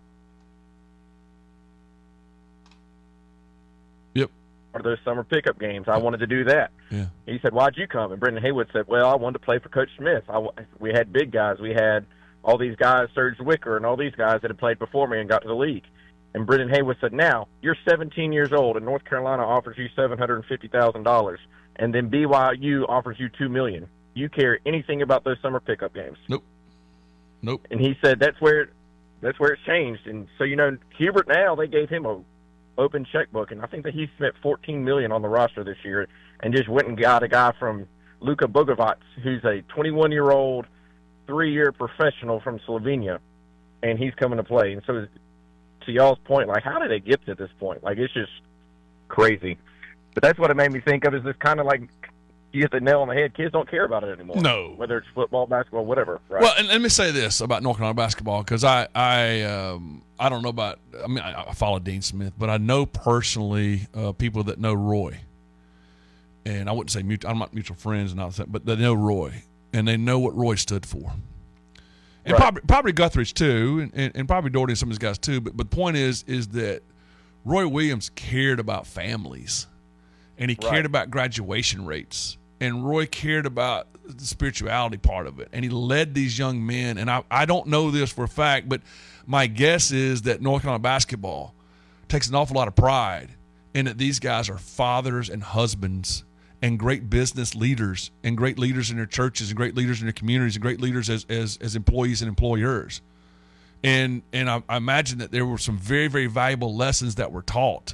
[SPEAKER 4] Yep.
[SPEAKER 21] Or those summer pickup games. I wanted to do that.
[SPEAKER 4] Yeah.
[SPEAKER 21] He said, "Why'd you come?" And Brendan Haywood said, "Well, I wanted to play for Coach Smith. I, we had big guys. We had all these guys, Serge Zwicker, and all these guys that had played before me and got to the league." And Brendan Haywood said, "Now, you're seventeen years old, and North Carolina offers you seven hundred fifty thousand dollars, and then B Y U offers you two million dollars. You care anything about those summer pickup games?"
[SPEAKER 4] Nope. Nope.
[SPEAKER 21] And he said that's where that's where it's changed. And so, you know, Hubert now, they gave him a open checkbook, and I think that he spent fourteen million dollars on the roster this year and just went and got a guy from Luka Bogovac, who's a twenty-one-year-old, three-year professional from Slovenia, and he's coming to play. And so, to y'all's point, like, how did it get to this point? Like, it's just crazy. But that's what it made me think of, is this kind of like, you hit the nail on the head. Kids don't care about it anymore.
[SPEAKER 4] No.
[SPEAKER 21] Whether it's football, basketball, whatever. Right?
[SPEAKER 4] Well, and let me say this about North Carolina basketball, because I I um, I don't know about. I mean, I, I follow Dean Smith, but I know personally uh, people that know Roy, and I wouldn't say mutual. I'm not mutual friends, and all that, but they know Roy, and they know what Roy stood for, and
[SPEAKER 21] Right.
[SPEAKER 4] probably probably Guthridge too, and, and, and probably Doherty and some of these guys too. But but the point is is that Roy Williams cared about families, and he
[SPEAKER 21] Right.
[SPEAKER 4] cared about graduation rates. And Roy cared about the spirituality part of it. And he led these young men. And I, I don't know this for a fact, but my guess is that North Carolina basketball takes an awful lot of pride in that these guys are fathers and husbands and great business leaders and great leaders in their churches and great leaders in their communities and great leaders as, as, as employees and employers. And, and I, I imagine that there were some very, very valuable lessons that were taught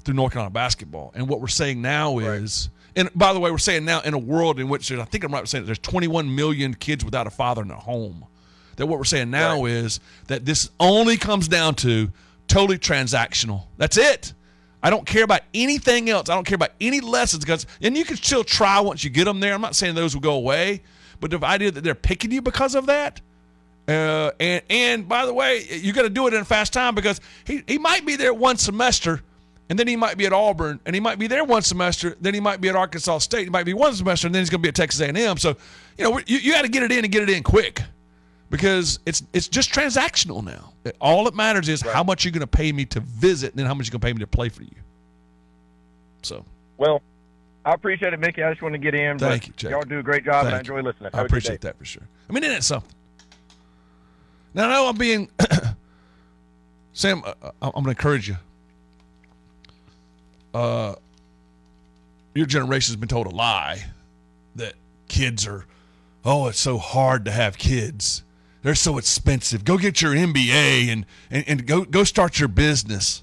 [SPEAKER 4] through North Carolina basketball. And what we're saying now is, and by the way, we're saying now in a world in which there's, I think I'm right in saying there's twenty-one million kids without a father in their home. That what we're saying now right. is that this only comes down to totally transactional. That's it. I don't care about anything else. I don't care about any lessons, because, and you can still try once you get them there. I'm not saying those will go away, but the idea that they're picking you because of that, uh, and and by the way, you got to do it in a fast time, because he he might be there one semester, and then he might be at Auburn, and he might be there one semester, then he might be at Arkansas State, he might be one semester, and then he's going to be at Texas A and M. So, you know, you, you got to get it in and get it in quick. Because it's it's just transactional now. All that matters is right. how much you're going to pay me to visit, and then how much you're going to pay me to play for you. So,
[SPEAKER 21] well, I appreciate it, Mickey. I just want to get in.
[SPEAKER 4] Thank you,
[SPEAKER 21] Jake. Y'all do a great job,
[SPEAKER 4] Thank
[SPEAKER 21] and I enjoy listening. Have
[SPEAKER 4] I appreciate that for sure. I mean, isn't it something? Now, I know I'm being Sam. Uh, I'm going to encourage you. Uh, your generation has been told a lie that kids are. Oh, it's so hard to have kids. They're so expensive. Go get your M B A and, and, and go go start your business.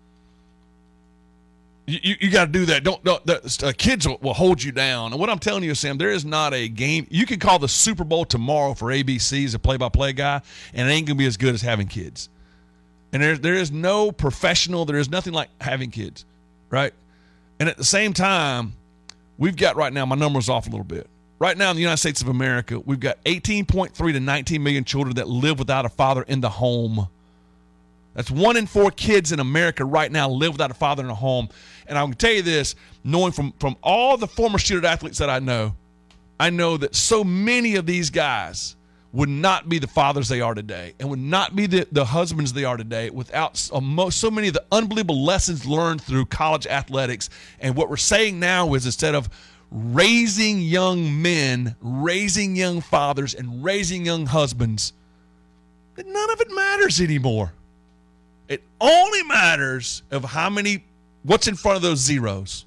[SPEAKER 4] You you, you got to do that. Don't, don't the, uh, kids will, will hold you down. And what I'm telling you, Sam, there is not a game. You can call the Super Bowl tomorrow for A B C as a play-by-play guy, and it ain't gonna be as good as having kids. And there there is no professional. There is nothing like having kids, right? And at the same time, we've got right now. My number's off a little bit. Right now in the United States of America, we've got eighteen point three to nineteen million children that live without a father in the home. That's one in four kids in America right now live without a father in a home. And I can tell you this, knowing from, from all the former student athletes that I know, I know that so many of these guys would not be the fathers they are today and would not be the, the husbands they are today without so, most, so many of the unbelievable lessons learned through college athletics. And what we're saying now is, instead of raising young men, raising young fathers, and raising young husbands, none of it matters anymore. It only matters of how many, what's in front of those zeros.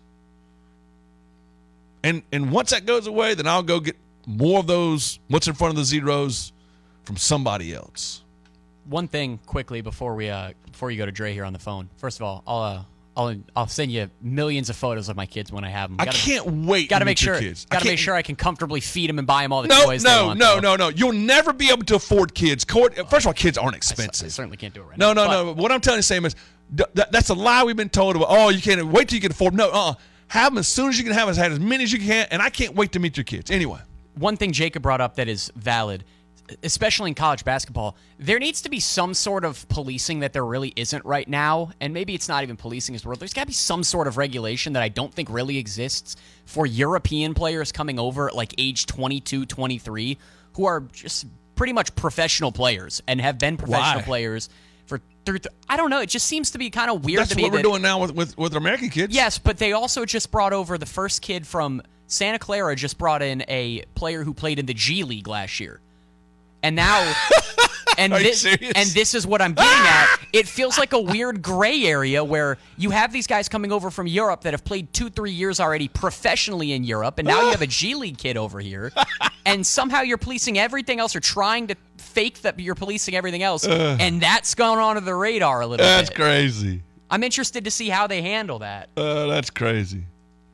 [SPEAKER 4] And and once that goes away, then I'll go get more of those, what's in front of the zeros, from somebody else.
[SPEAKER 5] One thing quickly before we uh before you go to Dre here on the phone. First of all, I'll uh, I'll I'll send you millions of photos of my kids when I have them.
[SPEAKER 4] Gotta, I can't wait.
[SPEAKER 5] Got to
[SPEAKER 4] to
[SPEAKER 5] make sure.
[SPEAKER 4] Kids.
[SPEAKER 5] Got to make sure I can comfortably feed them and buy them all the
[SPEAKER 4] no,
[SPEAKER 5] toys.
[SPEAKER 4] No,
[SPEAKER 5] they want,
[SPEAKER 4] no,
[SPEAKER 5] though.
[SPEAKER 4] no, no, no. You'll never be able to afford kids. First of all, kids aren't expensive.
[SPEAKER 5] I, I certainly can't do it right
[SPEAKER 4] no,
[SPEAKER 5] now.
[SPEAKER 4] No, no, no. What I'm telling you, Sam, is th- that's a lie we've been told about. Oh, you can't wait till you can afford them. No, uh, have them as soon as you can have them. Have as many as you can, and I can't wait to meet your kids. Anyway,
[SPEAKER 5] one thing Jacob brought up that is valid, especially in college basketball, there needs to be some sort of policing that there really isn't right now. And maybe it's not even policing as the word. There's got to be some sort of regulation that I don't think really exists for European players coming over at like age twenty-two, twenty-three, who are just pretty much professional players and have been professional
[SPEAKER 4] Why?
[SPEAKER 5] players for through. Th- I don't know. It just seems to be kind of weird
[SPEAKER 4] That's
[SPEAKER 5] to me.
[SPEAKER 4] what we're
[SPEAKER 5] that,
[SPEAKER 4] doing now with, with, with American kids.
[SPEAKER 5] Yes, but they also just brought over the first kid from Santa Clara, just brought in a player who played in the G League last year. And now, and
[SPEAKER 4] Are you
[SPEAKER 5] this,
[SPEAKER 4] serious?
[SPEAKER 5] and this is what I'm getting at. It feels like a weird gray area where you have these guys coming over from Europe that have played two, three years already professionally in Europe, and now you have a G League kid over here, and somehow you're policing everything else, or trying to fake that you're policing everything else,
[SPEAKER 4] Uh.
[SPEAKER 5] and that's gone onto the radar a little
[SPEAKER 4] That's
[SPEAKER 5] bit.
[SPEAKER 4] crazy.
[SPEAKER 5] I'm interested to see how they handle that.
[SPEAKER 4] Uh, that's crazy.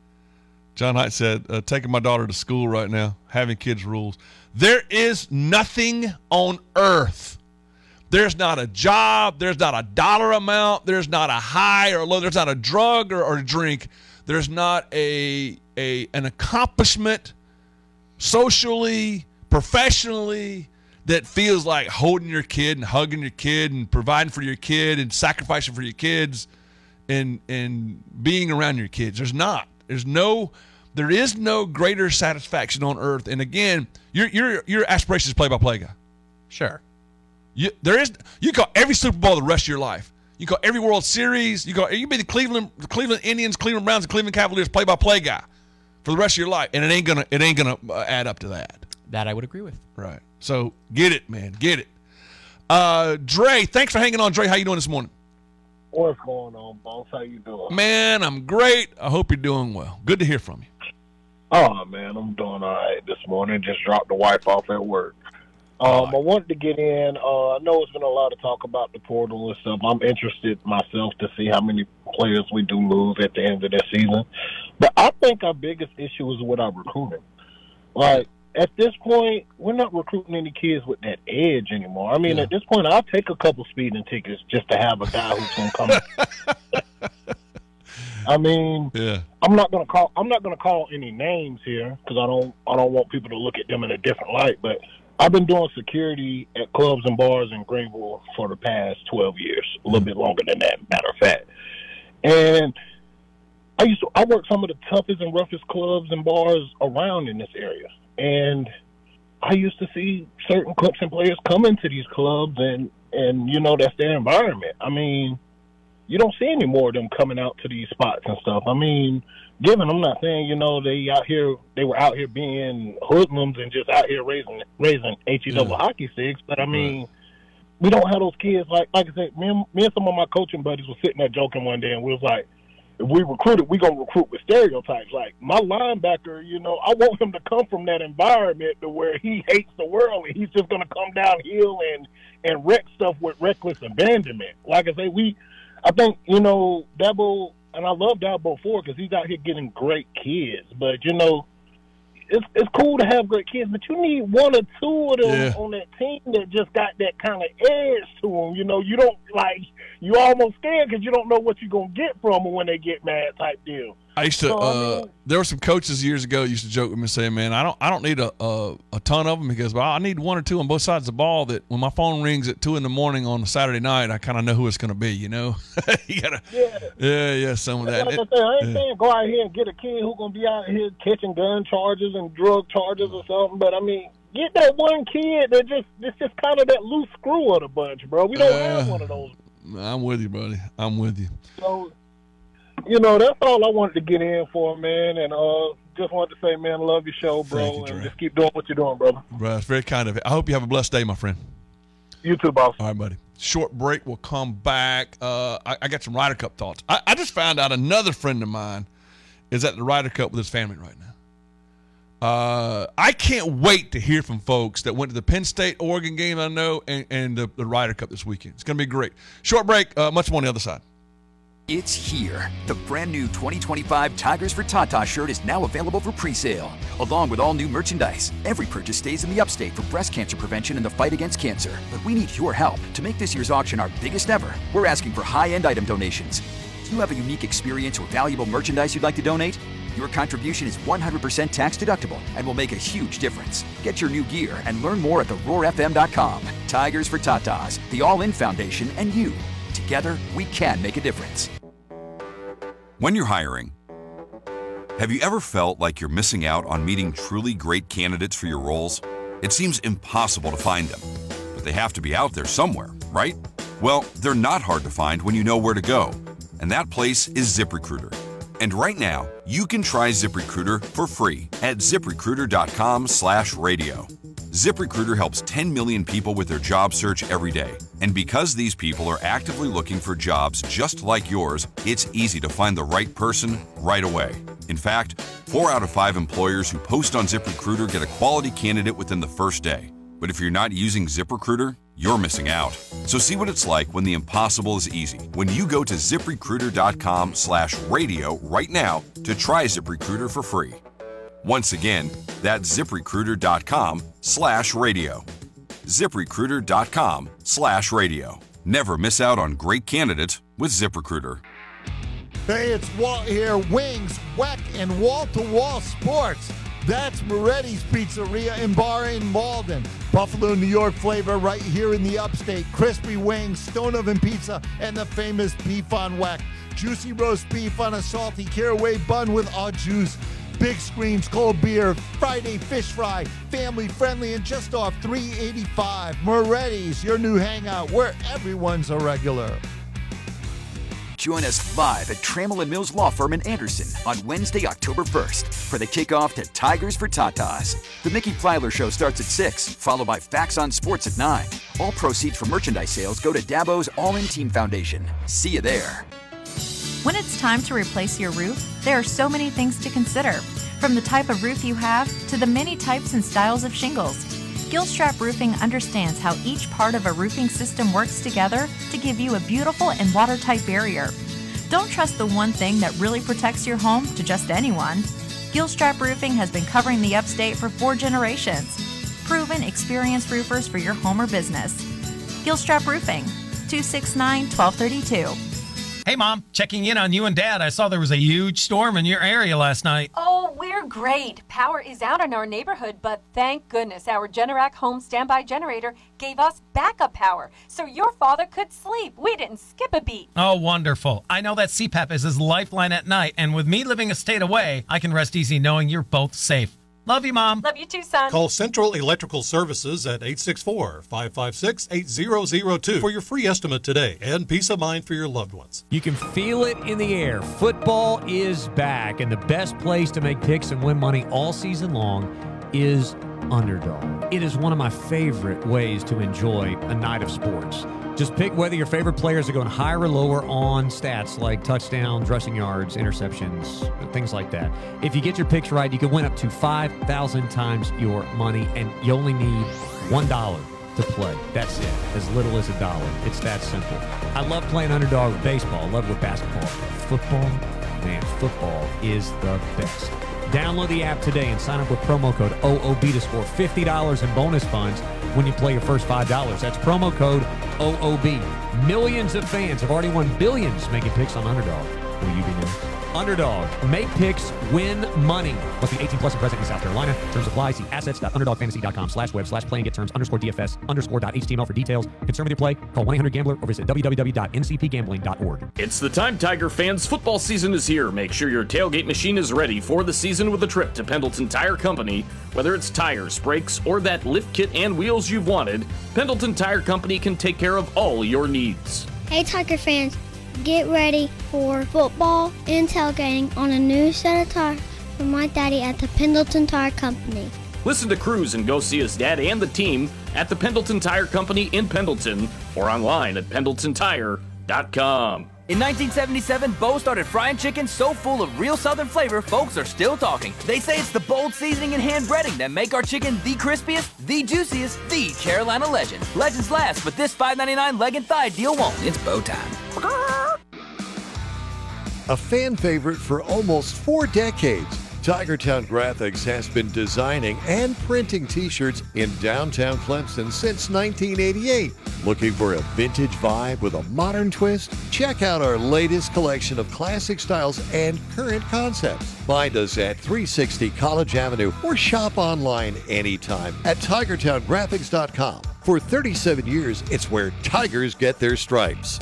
[SPEAKER 4] John Height said, uh, taking my daughter to school right now, having kids rules. There is nothing on earth. There's not a job. There's not a dollar amount. There's not a high or low. There's not a drug or, or a drink. There's not a, a an accomplishment socially, professionally, that feels like holding your kid and hugging your kid and providing for your kid and sacrificing for your kids and and being around your kids. There's not. There's no there is no greater satisfaction on earth. And again, your your your aspiration is play-by-play guy.
[SPEAKER 5] Sure.
[SPEAKER 4] You there is you call every Super Bowl the rest of your life. You call every World Series, you call you be the Cleveland the Cleveland Indians, Cleveland Browns, and Cleveland Cavaliers play-by-play guy for the rest of your life, and it ain't gonna it ain't gonna uh, add up to that.
[SPEAKER 5] That I would agree with.
[SPEAKER 4] Right. So get it, man. Get it. Uh, Dre, thanks for hanging on. Dre, how you doing this morning?
[SPEAKER 2] What's going on, boss? How you doing?
[SPEAKER 4] Man, I'm great. I hope you're doing well. Good to hear from you.
[SPEAKER 2] Oh, man, I'm doing all right this morning. Just dropped the wife off at work. Um, I wanted to get in. Uh, I know it's been a lot of talk about the portal and stuff. I'm interested myself to see how many players we do move at the end of this season. But I think our biggest issue is with our recruiting. Like, at this point, we're not recruiting any kids with that edge anymore. I mean, yeah. at this point, I'll take a couple speeding tickets just to have a guy who's going to come. I mean,
[SPEAKER 4] yeah.
[SPEAKER 2] I'm not going to call. I'm not going to call any names here because I don't. I don't want people to look at them in a different light. But I've been doing security at clubs and bars in Greenville for the past twelve years, a little bit longer than that, matter of fact. And I used to. I worked some of the toughest and roughest clubs and bars around in this area. And I used to see certain clubs and players come into these clubs, and, and, you know, that's their environment. I mean, you don't see any more of them coming out to these spots and stuff. I mean, given, I'm not saying, you know, they out here, they were out here being hoodlums and just out here raising raising H E double yeah. hockey sticks, but I mean, right. we don't have those kids. Like like I said, me and, me and some of my coaching buddies were sitting there joking one day, and we was like, if we recruited, we gonna recruit with stereotypes. Like my linebacker, you know, I want him to come from that environment to where he hates the world and he's just gonna come downhill and and wreck stuff with reckless abandonment. Like I say, we, I think you know Dabo, and I love Dabo Ford because he's out here getting great kids. But you know, it's it's cool to have great kids, but you need one or two of them
[SPEAKER 4] Yeah.
[SPEAKER 2] on that team that just got that kind of edge to them. You know, you don't like. You almost scared because you don't know what you're going to get from them when they get mad type deal.
[SPEAKER 4] I used to.
[SPEAKER 2] So, I
[SPEAKER 4] Uh,
[SPEAKER 2] mean-
[SPEAKER 4] there were some coaches years ago used to joke with me saying, "Man, I don't, I don't need a, a, a ton of them because well, I need one or two on both sides of the ball. That when my phone rings at two in the morning on a Saturday night, I kind of know who it's going to be. You know, you gotta,
[SPEAKER 2] yeah,
[SPEAKER 4] yeah, yeah, some of that.
[SPEAKER 2] Like I
[SPEAKER 4] It-
[SPEAKER 2] said, I ain't
[SPEAKER 4] yeah.
[SPEAKER 2] saying go out here and get a kid who's going to be out here catching gun charges and drug charges or something, but I mean, get that one kid that just, it's just kind of that loose screw of the bunch, bro. We don't
[SPEAKER 4] Uh,
[SPEAKER 2] have one of those.
[SPEAKER 4] I'm with you, buddy. I'm with you.
[SPEAKER 2] So, you know, that's all I wanted to get in for, man. And uh, just wanted to say, man, love your show, bro.
[SPEAKER 4] Thank you,
[SPEAKER 2] and
[SPEAKER 4] Dre.
[SPEAKER 2] just keep doing what you're doing, brother.
[SPEAKER 4] Bro, it's very kind of it. I hope you have a blessed day, my friend.
[SPEAKER 2] You too, boss.
[SPEAKER 4] All right, buddy. Short break. We'll come back. Uh, I, I got some Ryder Cup thoughts. I, I just found out another friend of mine is at the Ryder Cup with his family right now. Uh, I can't wait to hear from folks that went to the Penn State Oregon game, I know, and, and the, the Ryder Cup this weekend. It's going to be great. Short break. Uh, much more on the other side.
[SPEAKER 1] It's here. The brand new twenty twenty-five Tigers for Tata shirt is now available for pre-sale, along with all new merchandise. Every purchase stays in the upstate for breast cancer prevention and the fight against cancer. But we need your help. To make this year's auction our biggest ever, we're asking for high-end item donations. Do you have a unique experience or valuable merchandise you'd like to donate? Your contribution is one hundred percent tax deductible and will make a huge difference. Get your new gear and learn more at the roar f m dot com. Tigers for Tatas, the All-In Foundation, and you. Together, we can make a difference.
[SPEAKER 3] When you're hiring, have you ever felt like you're missing out on meeting truly great candidates for your roles? It seems impossible to find them, but they have to be out there somewhere, right? Well, they're not hard to find when you know where to go, and that place is ZipRecruiter. And right now, you can try ZipRecruiter for free at ZipRecruiter.com slash radio. ZipRecruiter helps ten million people with their job search every day. And because these people are actively looking for jobs just like yours, it's easy to find the right person right away. In fact, four out of five employers who post on ZipRecruiter get a quality candidate within the first day. But if you're not using ZipRecruiter, you're missing out. So see what it's like when the impossible is easy. When you go to ZipRecruiter.com slash radio right now to try ZipRecruiter for free. Once again, that's ZipRecruiter.com slash radio. ZipRecruiter.com slash radio. Never miss out on great candidates with ZipRecruiter.
[SPEAKER 14] Hey, it's Walt here. Wings, Weck, and wall-to-wall sports. That's Moretti's Pizzeria and Bar in Malden. Buffalo, New York flavor right here in the upstate. Crispy wings, stone oven pizza, and the famous beef on weck. Juicy roast beef on a salty caraway bun with au juice. Big screens, cold beer, Friday fish fry, family friendly, and just off three eighty-five. Moretti's, your new hangout where everyone's a regular.
[SPEAKER 1] Join us live at Trammell and Mills Law Firm in Anderson on Wednesday, October first for the kickoff to Tigers for Tatas. The Mickey Plyler Show starts at six, followed by Facts on Sports at nine. All proceeds from merchandise sales go to Dabo's All-In Team Foundation. See you there.
[SPEAKER 22] When it's time to replace your roof, there are so many things to consider, from the type of roof you have to the many types and styles of shingles. Gilstrap Roofing understands how each part of a roofing system works together to give you a beautiful and watertight barrier. Don't trust the one thing that really protects your home to just anyone. Gilstrap Roofing has been covering the upstate for four generations. Proven, experienced roofers for your home or business. Gilstrap Roofing, two six nine, one two three two.
[SPEAKER 6] Hey, Mom, checking in on you and Dad. I saw there was a huge storm in your area last night.
[SPEAKER 8] Oh, we're great. Power is out in our neighborhood, but thank goodness our Generac home standby generator gave us backup power, so your father could sleep. We didn't skip a beat.
[SPEAKER 6] Oh, wonderful. I know that C PAP is his lifeline at night, and with me living a state away, I can rest easy knowing you're both safe. Love you, Mom.
[SPEAKER 8] Love you too, son.
[SPEAKER 23] Call Central Electrical Services at eight six four, five five six, eight zero zero two for your free estimate today and peace of mind for your loved ones.
[SPEAKER 24] You can feel it in the air. Football is back, and the best place to make picks and win money all season long is Underdog. It is one of my favorite ways to enjoy a night of sports. Just pick whether your favorite players are going higher or lower on stats like touchdowns, rushing yards, interceptions, things like that. If you get your picks right, you can win up to five thousand times your money, and you only need one dollar to play. That's it. As little as a dollar. It's that simple. I love playing Underdog with baseball. I love it with basketball. Football, man, football is the best. Download the app today and sign up with promo code O O B to score fifty dollars in bonus funds when you play your first five dollars. That's promo code O O B. Millions of fans have already won billions making picks on Underdog. Will you be next? Underdog. Make picks, win money. Must be eighteen plus and present in South Carolina. Terms apply. See assets.underdogfantasy.com slash web slash playing get terms underscore DFS underscore dot html for details. Concerned with your play? Call one eight hundred gambler or visit w w w dot n c p gambling dot org.
[SPEAKER 25] It's the time, Tiger fans. Football season is here. Make sure your tailgate machine is ready for the season with a trip to Pendleton Tire Company. Whether it's tires, brakes, or that lift kit and wheels you've wanted, Pendleton Tire Company can take care of all your needs.
[SPEAKER 12] Hey, Tiger fans. Get ready for football and tailgating on a new set of tires from my daddy at the Pendleton Tire Company.
[SPEAKER 25] Listen to Cruz and go see his dad and the team at the Pendleton Tire Company in Pendleton or online at pendleton tire dot com.
[SPEAKER 26] In nineteen seventy-seven, Bo started frying chicken so full of real Southern flavor, folks are still talking. They say it's the bold seasoning and hand breading that make our chicken the crispiest, the juiciest, the Carolina legend. Legends last, but this five ninety-nine leg and thigh deal won't. It's Bo time.
[SPEAKER 27] A fan favorite for almost four decades, Tigertown Graphics has been designing and printing t-shirts in downtown Clemson since nineteen eighty-eight. Looking for a vintage vibe with a modern twist? Check out our latest collection of classic styles and current concepts. Find us at three sixty College Avenue or shop online anytime at tigertown graphics dot com. For thirty-seven years, it's where Tigers get their stripes.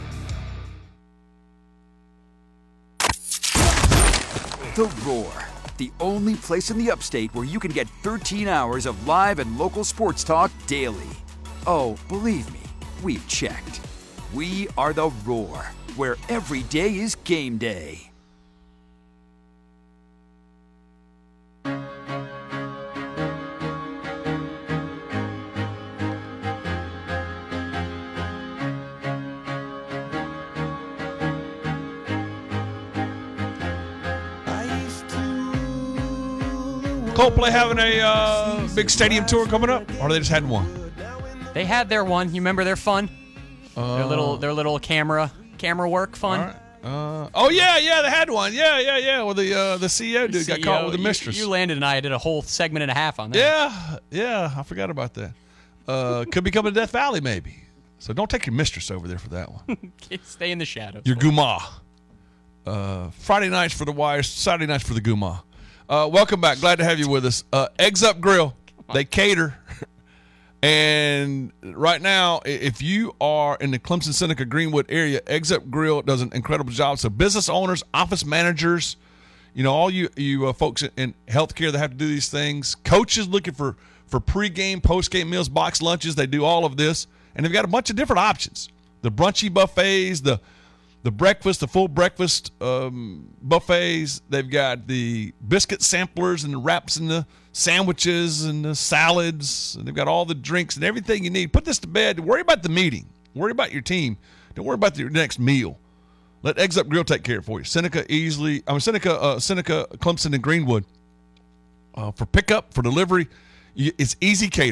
[SPEAKER 1] The Roar, the only place in the upstate where you can get thirteen hours of live and local sports talk daily. Oh, believe me, we've checked. We are The Roar, where every day is game day.
[SPEAKER 4] Coldplay having a uh, big stadium tour coming up, or they just had one?
[SPEAKER 5] They had their one. You remember their fun?
[SPEAKER 4] Uh,
[SPEAKER 5] their little, their little camera, camera work fun.
[SPEAKER 4] All right. Uh, oh yeah, yeah, they had one. Yeah, yeah, yeah. Well, the uh, the C E O dude got caught with the mistress.
[SPEAKER 5] You, you landed and I did a whole segment and a half on that.
[SPEAKER 4] Yeah, yeah. I forgot about that. Uh, could be coming to Death Valley maybe. So don't take your mistress over there for that one.
[SPEAKER 5] Stay in the shadows.
[SPEAKER 4] Your guma. Uh, Friday nights for the Wires. Saturday nights for the guma. Uh, welcome back. Glad to have you with us. Uh, Eggs Up Grill. They cater. And right now, if you are in the Clemson, Seneca, Greenwood area, Eggs Up Grill does an incredible job. So business owners, office managers, you know, all you you uh, folks in healthcare that have to do these things, coaches looking for, for pregame, postgame meals, box lunches, they do all of this. And they've got a bunch of different options. The brunchy buffets, the the breakfast, the full breakfast um, buffets. They've got the biscuit samplers and the wraps and the sandwiches and the salads. And they've got all the drinks and everything you need. Put this to bed. Worry about the meeting. Worry about your team. Don't worry about your next meal. Let Eggs Up Grill take care of it for you. Seneca easily, I mean Seneca, uh, Seneca, Clemson, and Greenwood. Uh, for pickup, for delivery, you, it's easy cater.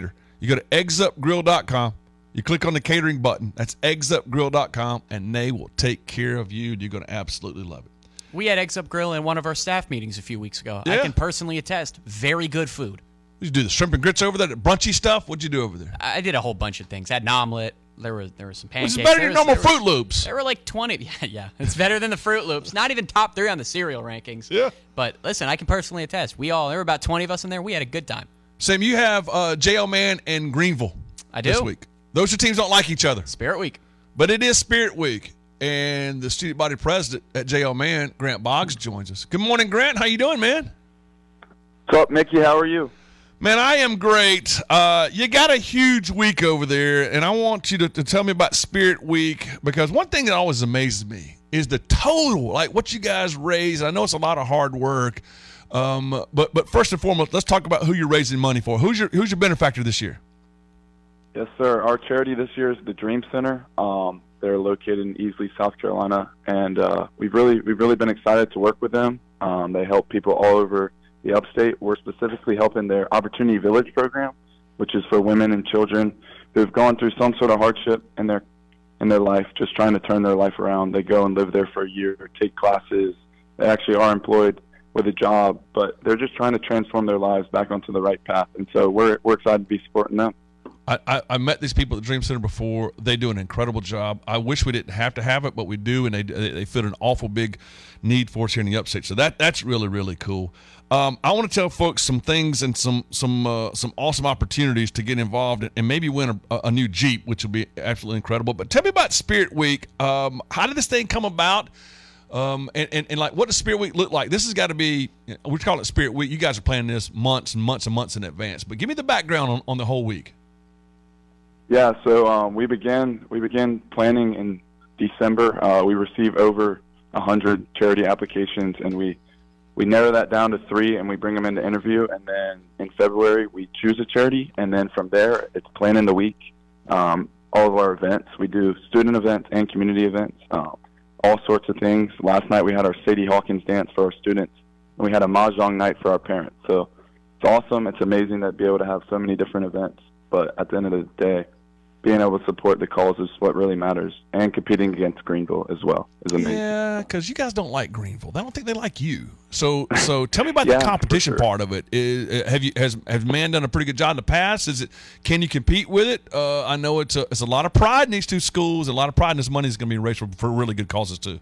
[SPEAKER 4] You go to eggs up grill dot com. You click on the catering button. That's eggs up grill dot com, and they will take care of you. You're going to absolutely love it.
[SPEAKER 5] We had Eggs Up Grill in one of our staff meetings a few weeks ago.
[SPEAKER 4] Yeah.
[SPEAKER 5] I can personally attest, very good food.
[SPEAKER 4] Did you do the shrimp and grits over there, the brunchy stuff? What'd you do over there?
[SPEAKER 5] I did a whole bunch of things. I had an omelet. There were there were some pancakes.
[SPEAKER 4] This is better
[SPEAKER 5] There
[SPEAKER 4] than
[SPEAKER 5] was-
[SPEAKER 4] normal
[SPEAKER 5] there
[SPEAKER 4] Fruit
[SPEAKER 5] were-
[SPEAKER 4] Loops.
[SPEAKER 5] There were like twenty. Yeah, yeah. It's better than the Fruit Loops. Not even top three on the cereal rankings.
[SPEAKER 4] Yeah.
[SPEAKER 5] But listen, I can personally attest. We all there were about twenty of us in there. We had a good time.
[SPEAKER 4] Sam, you have uh, J L Man and Greenville
[SPEAKER 5] I do.
[SPEAKER 4] this week. Those two teams don't like each other.
[SPEAKER 5] Spirit Week.
[SPEAKER 4] But it is Spirit Week. And the student body president at J L Man, Grant Boggs, joins us. Good morning, Grant. How you doing, man?
[SPEAKER 7] What's up, Mickey? How are you?
[SPEAKER 4] Man, I am great. Uh, you got a huge week over there, and I want you to, to tell me about Spirit Week, because one thing that always amazes me is the total, like what you guys raise. I know it's a lot of hard work, um, but but first and foremost, let's talk about who you're raising money for. Who's your who's your benefactor this year?
[SPEAKER 7] Yes, sir. Our charity this year is the Dream Center. Um, they're located in Easley, South Carolina, and uh, we've really we've really been excited to work with them. Um, they help people all over the upstate. We're specifically helping their Opportunity Village program, which is for women and children who've gone through some sort of hardship in their in their life, just trying to turn their life around. They go and live there for a year, take classes. They actually are employed with a job, but they're just trying to transform their lives back onto the right path. And so we're we're excited to be supporting them.
[SPEAKER 4] I, I, I met these people at the Dream Center before. They do an incredible job. I wish we didn't have to have it, but we do, and they they fit an awful big need for us here in the upstate. So that that's really really cool. Um, I want to tell folks some things and some some uh, some awesome opportunities to get involved and maybe win a, a new Jeep, which will be absolutely incredible. But tell me about Spirit Week. Um, how did this thing come about? Um, and, and, and like, what does Spirit Week look like? This has got to be, we're calling it Spirit Week. You guys are planning this months and months and months in advance. But give me the background on, on the whole week.
[SPEAKER 7] Yeah, so um, we began we began planning in December. Uh, we received over a hundred charity applications, and we we narrow that down to three, and we bring them into interview. And then in February, we choose a charity, and then from there, it's planning the week. Um, all of our events, we do student events and community events, um, all sorts of things. Last night, we had our Sadie Hawkins dance for our students, and we had a mahjong night for our parents. So it's awesome. It's amazing to be able to have so many different events. But at the end of the day, being able to support the cause is what really matters, and competing against Greenville as well is amazing.
[SPEAKER 4] Yeah, because you guys don't like Greenville. They don't think they like you. So, so tell me about
[SPEAKER 7] Yeah,
[SPEAKER 4] the
[SPEAKER 7] for
[SPEAKER 4] competition
[SPEAKER 7] sure.
[SPEAKER 4] part of it. Is, have you has has man done a pretty good job in the past? Is it can you compete with it? Uh, I know it's a it's a lot of pride in these two schools. A lot of pride in this money is going to be raised for, for really good causes too.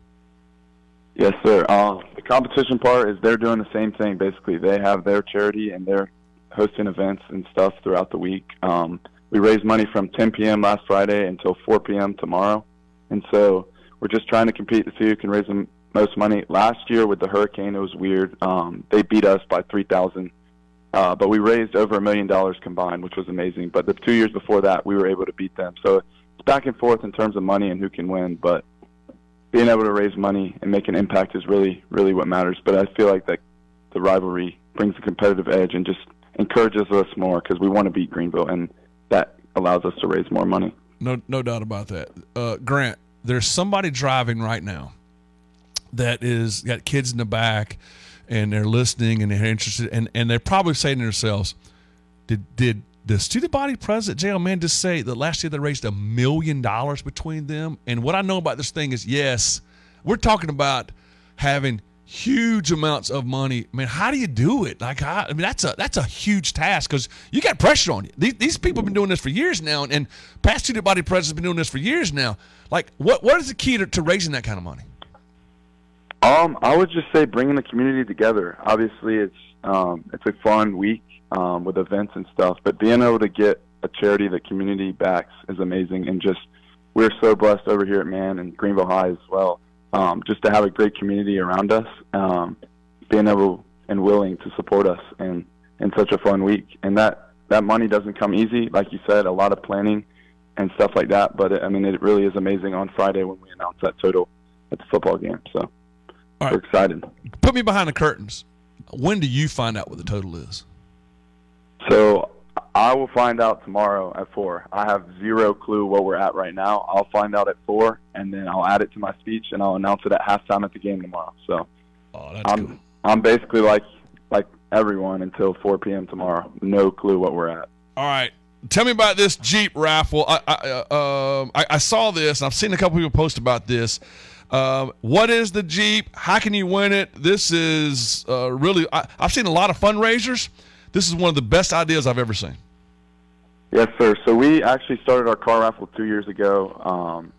[SPEAKER 7] Yes, sir. Uh, the competition part is they're doing the same thing. Basically, they have their charity and they're hosting events and stuff throughout the week. Um, we raised money from ten p.m. last Friday until four p.m. tomorrow, and so we're just trying to compete to see who can raise the most money. Last year with the hurricane, it was weird. Um, they beat us by three thousand, uh, but we raised over a million dollars combined, which was amazing. But the two years before that, we were able to beat them. So it's back and forth in terms of money and who can win, but being able to raise money and make an impact is really, really what matters. But I feel like that the rivalry brings a competitive edge and just encourages us more because we want to beat Greenville, and that allows us to raise more money.
[SPEAKER 4] No, no doubt about that. Uh, Grant, there's somebody driving right now that is got kids in the back, and they're listening and they're interested, and, and they're probably saying to themselves, "Did did the student body president J L Man just say that last year they raised a million dollars between them?" And what I know about this thing is, yes, we're talking about having huge amounts of money. I mean, how do you do it? Like, how, I mean, that's a that's a huge task because you got pressure on you. These, these people have been doing this for years now, and, and past student body presidents have been doing this for years now. Like, what what is the key to, to raising that kind of money?
[SPEAKER 7] Um, I would just say bringing the community together. Obviously, it's um, it's a fun week um, with events and stuff, but being able to get a charity that community backs is amazing. And just we're so blessed over here at Man and Greenville High as well. Um, just to have a great community around us, um, being able and willing to support us in, in such a fun week. And that, that money doesn't come easy. Like you said, a lot of planning and stuff like that. But, it, I mean, it really is amazing on Friday when we announce that total at the football game. So we're excited.
[SPEAKER 4] Put me behind the curtains. When do you find out what the total is?
[SPEAKER 7] So I will find out tomorrow at four. I have zero clue where we're at right now. I'll find out at four, and then I'll add it to my speech, and I'll announce it at halftime at the game tomorrow. So
[SPEAKER 4] oh, that's
[SPEAKER 7] I'm
[SPEAKER 4] cool.
[SPEAKER 7] I'm basically like like everyone until four p.m. tomorrow. No clue what we're at.
[SPEAKER 4] All right. tell me about this Jeep raffle. I I, uh, I I saw this, and I've seen a couple people post about this. Uh, what is the Jeep? How can you win it? This is uh, really I, I've seen a lot of fundraisers. This is one of the best ideas I've ever seen.
[SPEAKER 7] Yes, sir. So we actually started our car raffle two years ago, um,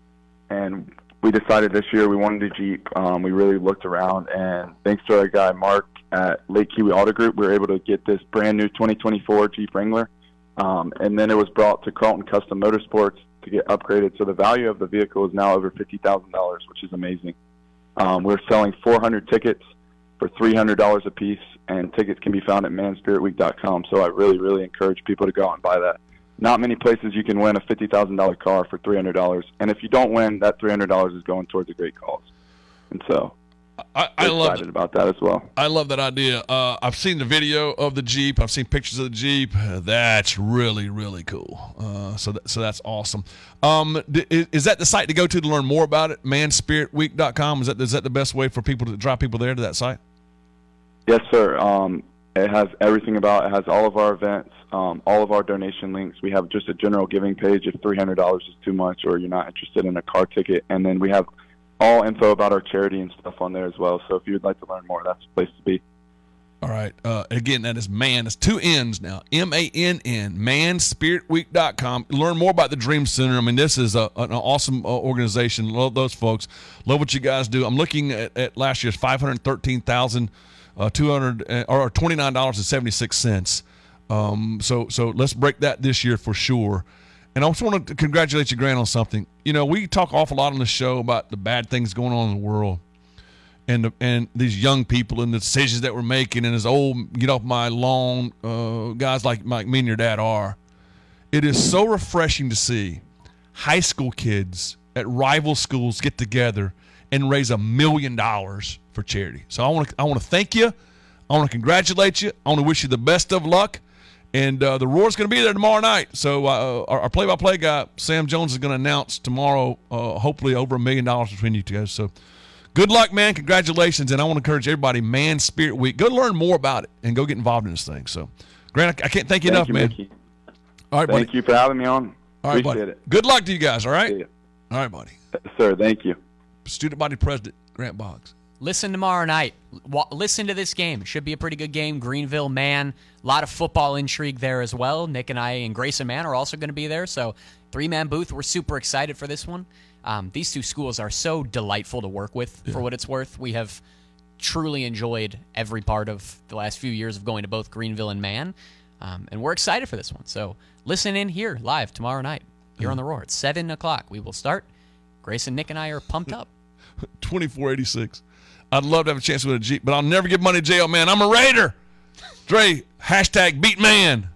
[SPEAKER 7] and we decided this year we wanted a Jeep. Um, we really looked around, and thanks to our guy Mark at Lake Kiwi Auto Group, we were able to get this brand new twenty twenty-four Jeep Wrangler, um, and then it was brought to Carlton Custom Motorsports to get upgraded. So the value of the vehicle is now over fifty thousand dollars, which is amazing. Um, we're selling four hundred tickets for three hundred dollars a piece, and tickets can be found at man spirit week dot com. So I really, really encourage people to go out and buy that. Not many places you can win a fifty thousand dollars car for three hundred dollars. And if you don't win, that three hundred dollars is going towards a great cause. And so
[SPEAKER 4] I, I
[SPEAKER 7] we're
[SPEAKER 4] love
[SPEAKER 7] excited about that as well.
[SPEAKER 4] I love that idea. Uh, I've seen the video of the Jeep. I've seen pictures of the Jeep. Uh, that's really, really cool. Uh, so, that, so that's awesome. Um, is, is that the site to go to to learn more about it? man spirit week dot com. Is that is that the best way for people to drive people there to that site?
[SPEAKER 7] Yes, sir. Um, it has everything about it. It has all of our events, um, all of our donation links. We have just a general giving page if three hundred dollars is too much or you're not interested in a car ticket. And then we have all info about our charity and stuff on there as well. So if you would like to learn more, that's the place to be.
[SPEAKER 4] All right. Uh, again, that is man. It's two N's now. M A N N. man spirit week dot com. Learn more about the Dream Center. I mean, this is a, an awesome uh, organization. Love those folks. Love what you guys do. I'm looking at, at last year's five hundred thirteen thousand uh, two hundred uh, or twenty-nine dollars and seventy-six cents. Um, so so let's break that this year for sure. And I also want to congratulate you, Grant, on something. You know, we talk awful lot on the show about the bad things going on in the world. And the, and these young people and the decisions that we're making, and as old get off my lawn uh, guys like, like me and your dad are, it is so refreshing to see high school kids at rival schools get together and raise a million dollars for charity. So I want to I want to thank you. I want to congratulate you. I want to wish you the best of luck. And uh, the Roar's going to be there tomorrow night. So uh, our, our play-by-play guy, Sam Jones, is going to announce tomorrow, uh, hopefully over a million dollars between you two guys. So good luck, man. Congratulations. And I want to encourage everybody, Man Spirit Week, go learn more about it and go get involved in this thing. So, Grant, I, I can't thank you
[SPEAKER 7] Thank
[SPEAKER 4] enough,
[SPEAKER 7] you,
[SPEAKER 4] man.
[SPEAKER 7] Mickey.
[SPEAKER 4] All right, buddy.
[SPEAKER 7] Thank you for having me on.
[SPEAKER 4] All right,
[SPEAKER 7] Appreciate
[SPEAKER 4] buddy.
[SPEAKER 7] it.
[SPEAKER 4] Good luck to you guys, all right?
[SPEAKER 7] See ya.
[SPEAKER 4] All right, buddy.
[SPEAKER 7] Yes, sir. Thank you.
[SPEAKER 4] Student Body President, Grant Boggs.
[SPEAKER 5] Listen tomorrow night. Wa- listen to this game. It should be a pretty good game. Greenville, Man. A lot of football intrigue there as well. Nick and I and Grayson, Man are also going to be there. So three-man booth. We're super excited for this one. Um, these two schools are so delightful to work with, yeah. for what it's worth. We have truly enjoyed every part of the last few years of going to both Greenville and Man. Um, and we're excited for this one. So listen in here live tomorrow night here yeah. on The Roar at seven o'clock. We will start. Grayson, Nick, and I are pumped up.
[SPEAKER 4] twenty-four eighty-six. I'd love to have a chance with a Jeep, but I'll never give money to jail, man. I'm a Raider. Dre, hashtag beat man.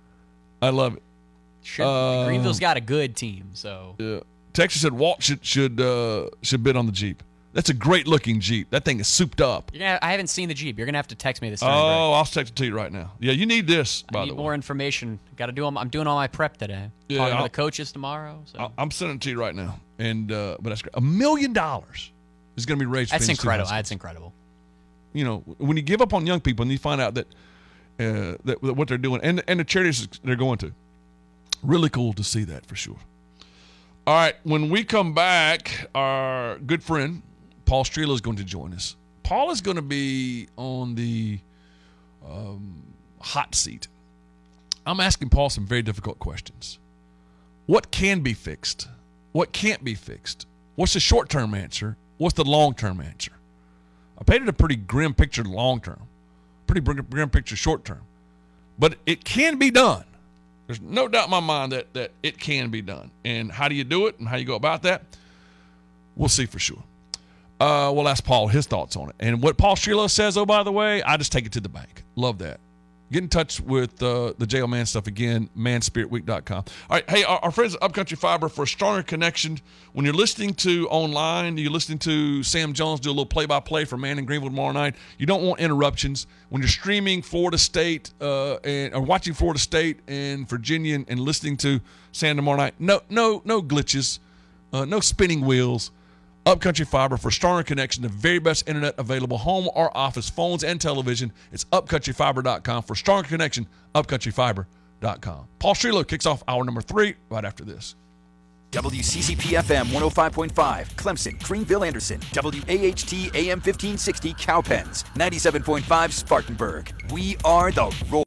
[SPEAKER 4] I love it.
[SPEAKER 5] Sure. Uh, Greenville's got a good team, so.
[SPEAKER 4] Yeah. Texas said Walt should should uh, should bid on the Jeep. That's a great looking Jeep. That thing is souped up.
[SPEAKER 5] You're gonna, I haven't seen the Jeep. You're gonna have to text me this time.
[SPEAKER 4] Oh,
[SPEAKER 5] break.
[SPEAKER 4] I'll text it to you right now. Yeah, you need this. By
[SPEAKER 5] I need
[SPEAKER 4] the
[SPEAKER 5] more
[SPEAKER 4] way.
[SPEAKER 5] information. Got to do. I'm doing all my prep today.
[SPEAKER 4] Yeah,
[SPEAKER 5] Talking
[SPEAKER 4] I'll,
[SPEAKER 5] to the coaches tomorrow. So.
[SPEAKER 4] I'm sending it to you right now. And uh, but that's great. A million dollars is going to be raised.
[SPEAKER 5] That's incredible. That's incredible.
[SPEAKER 4] You know, when you give up on young people and you find out that uh, that, that what they're doing and and the charities they're going to, really cool to see that for sure. All right, when we come back, our good friend Paul Strela is going to join us. Paul is going to be on the um, hot seat. I'm asking Paul some very difficult questions. What can be fixed? What can't be fixed? What's the short-term answer? What's the long-term answer? I painted a pretty grim picture long-term, pretty grim picture short-term. But it can be done. There's no doubt in my mind that, that it can be done. And how do you do it and how you go about that? We'll see for sure. Uh, we'll ask Paul his thoughts on it. And what Paul Strela says, oh, by the way, I just take it to the bank. Love that. Get in touch with uh, the J L Man stuff again, man spirit week dot com. All right, hey, our, our friends at Upcountry Fiber, for a stronger connection, when you're listening to online, you're listening to Sam Jones do a little play-by-play for Man in Greenville tomorrow night, you don't want interruptions. When you're streaming Florida State uh, and or watching Florida State and Virginia and, and listening to Sam tomorrow night, no, no, no glitches, uh, no spinning wheels. Upcountry Fiber for stronger connection, the very best internet available, home or office, phones and television. It's upcountry fiber dot com for stronger connection, upcountry fiber dot com. Paul Strelow kicks off hour number three right after this.
[SPEAKER 1] W C C P F M one oh five point five, Clemson, Greenville, Anderson. W A H T A M fifteen sixty, Cowpens. ninety-seven point five, Spartanburg. We are the Roar.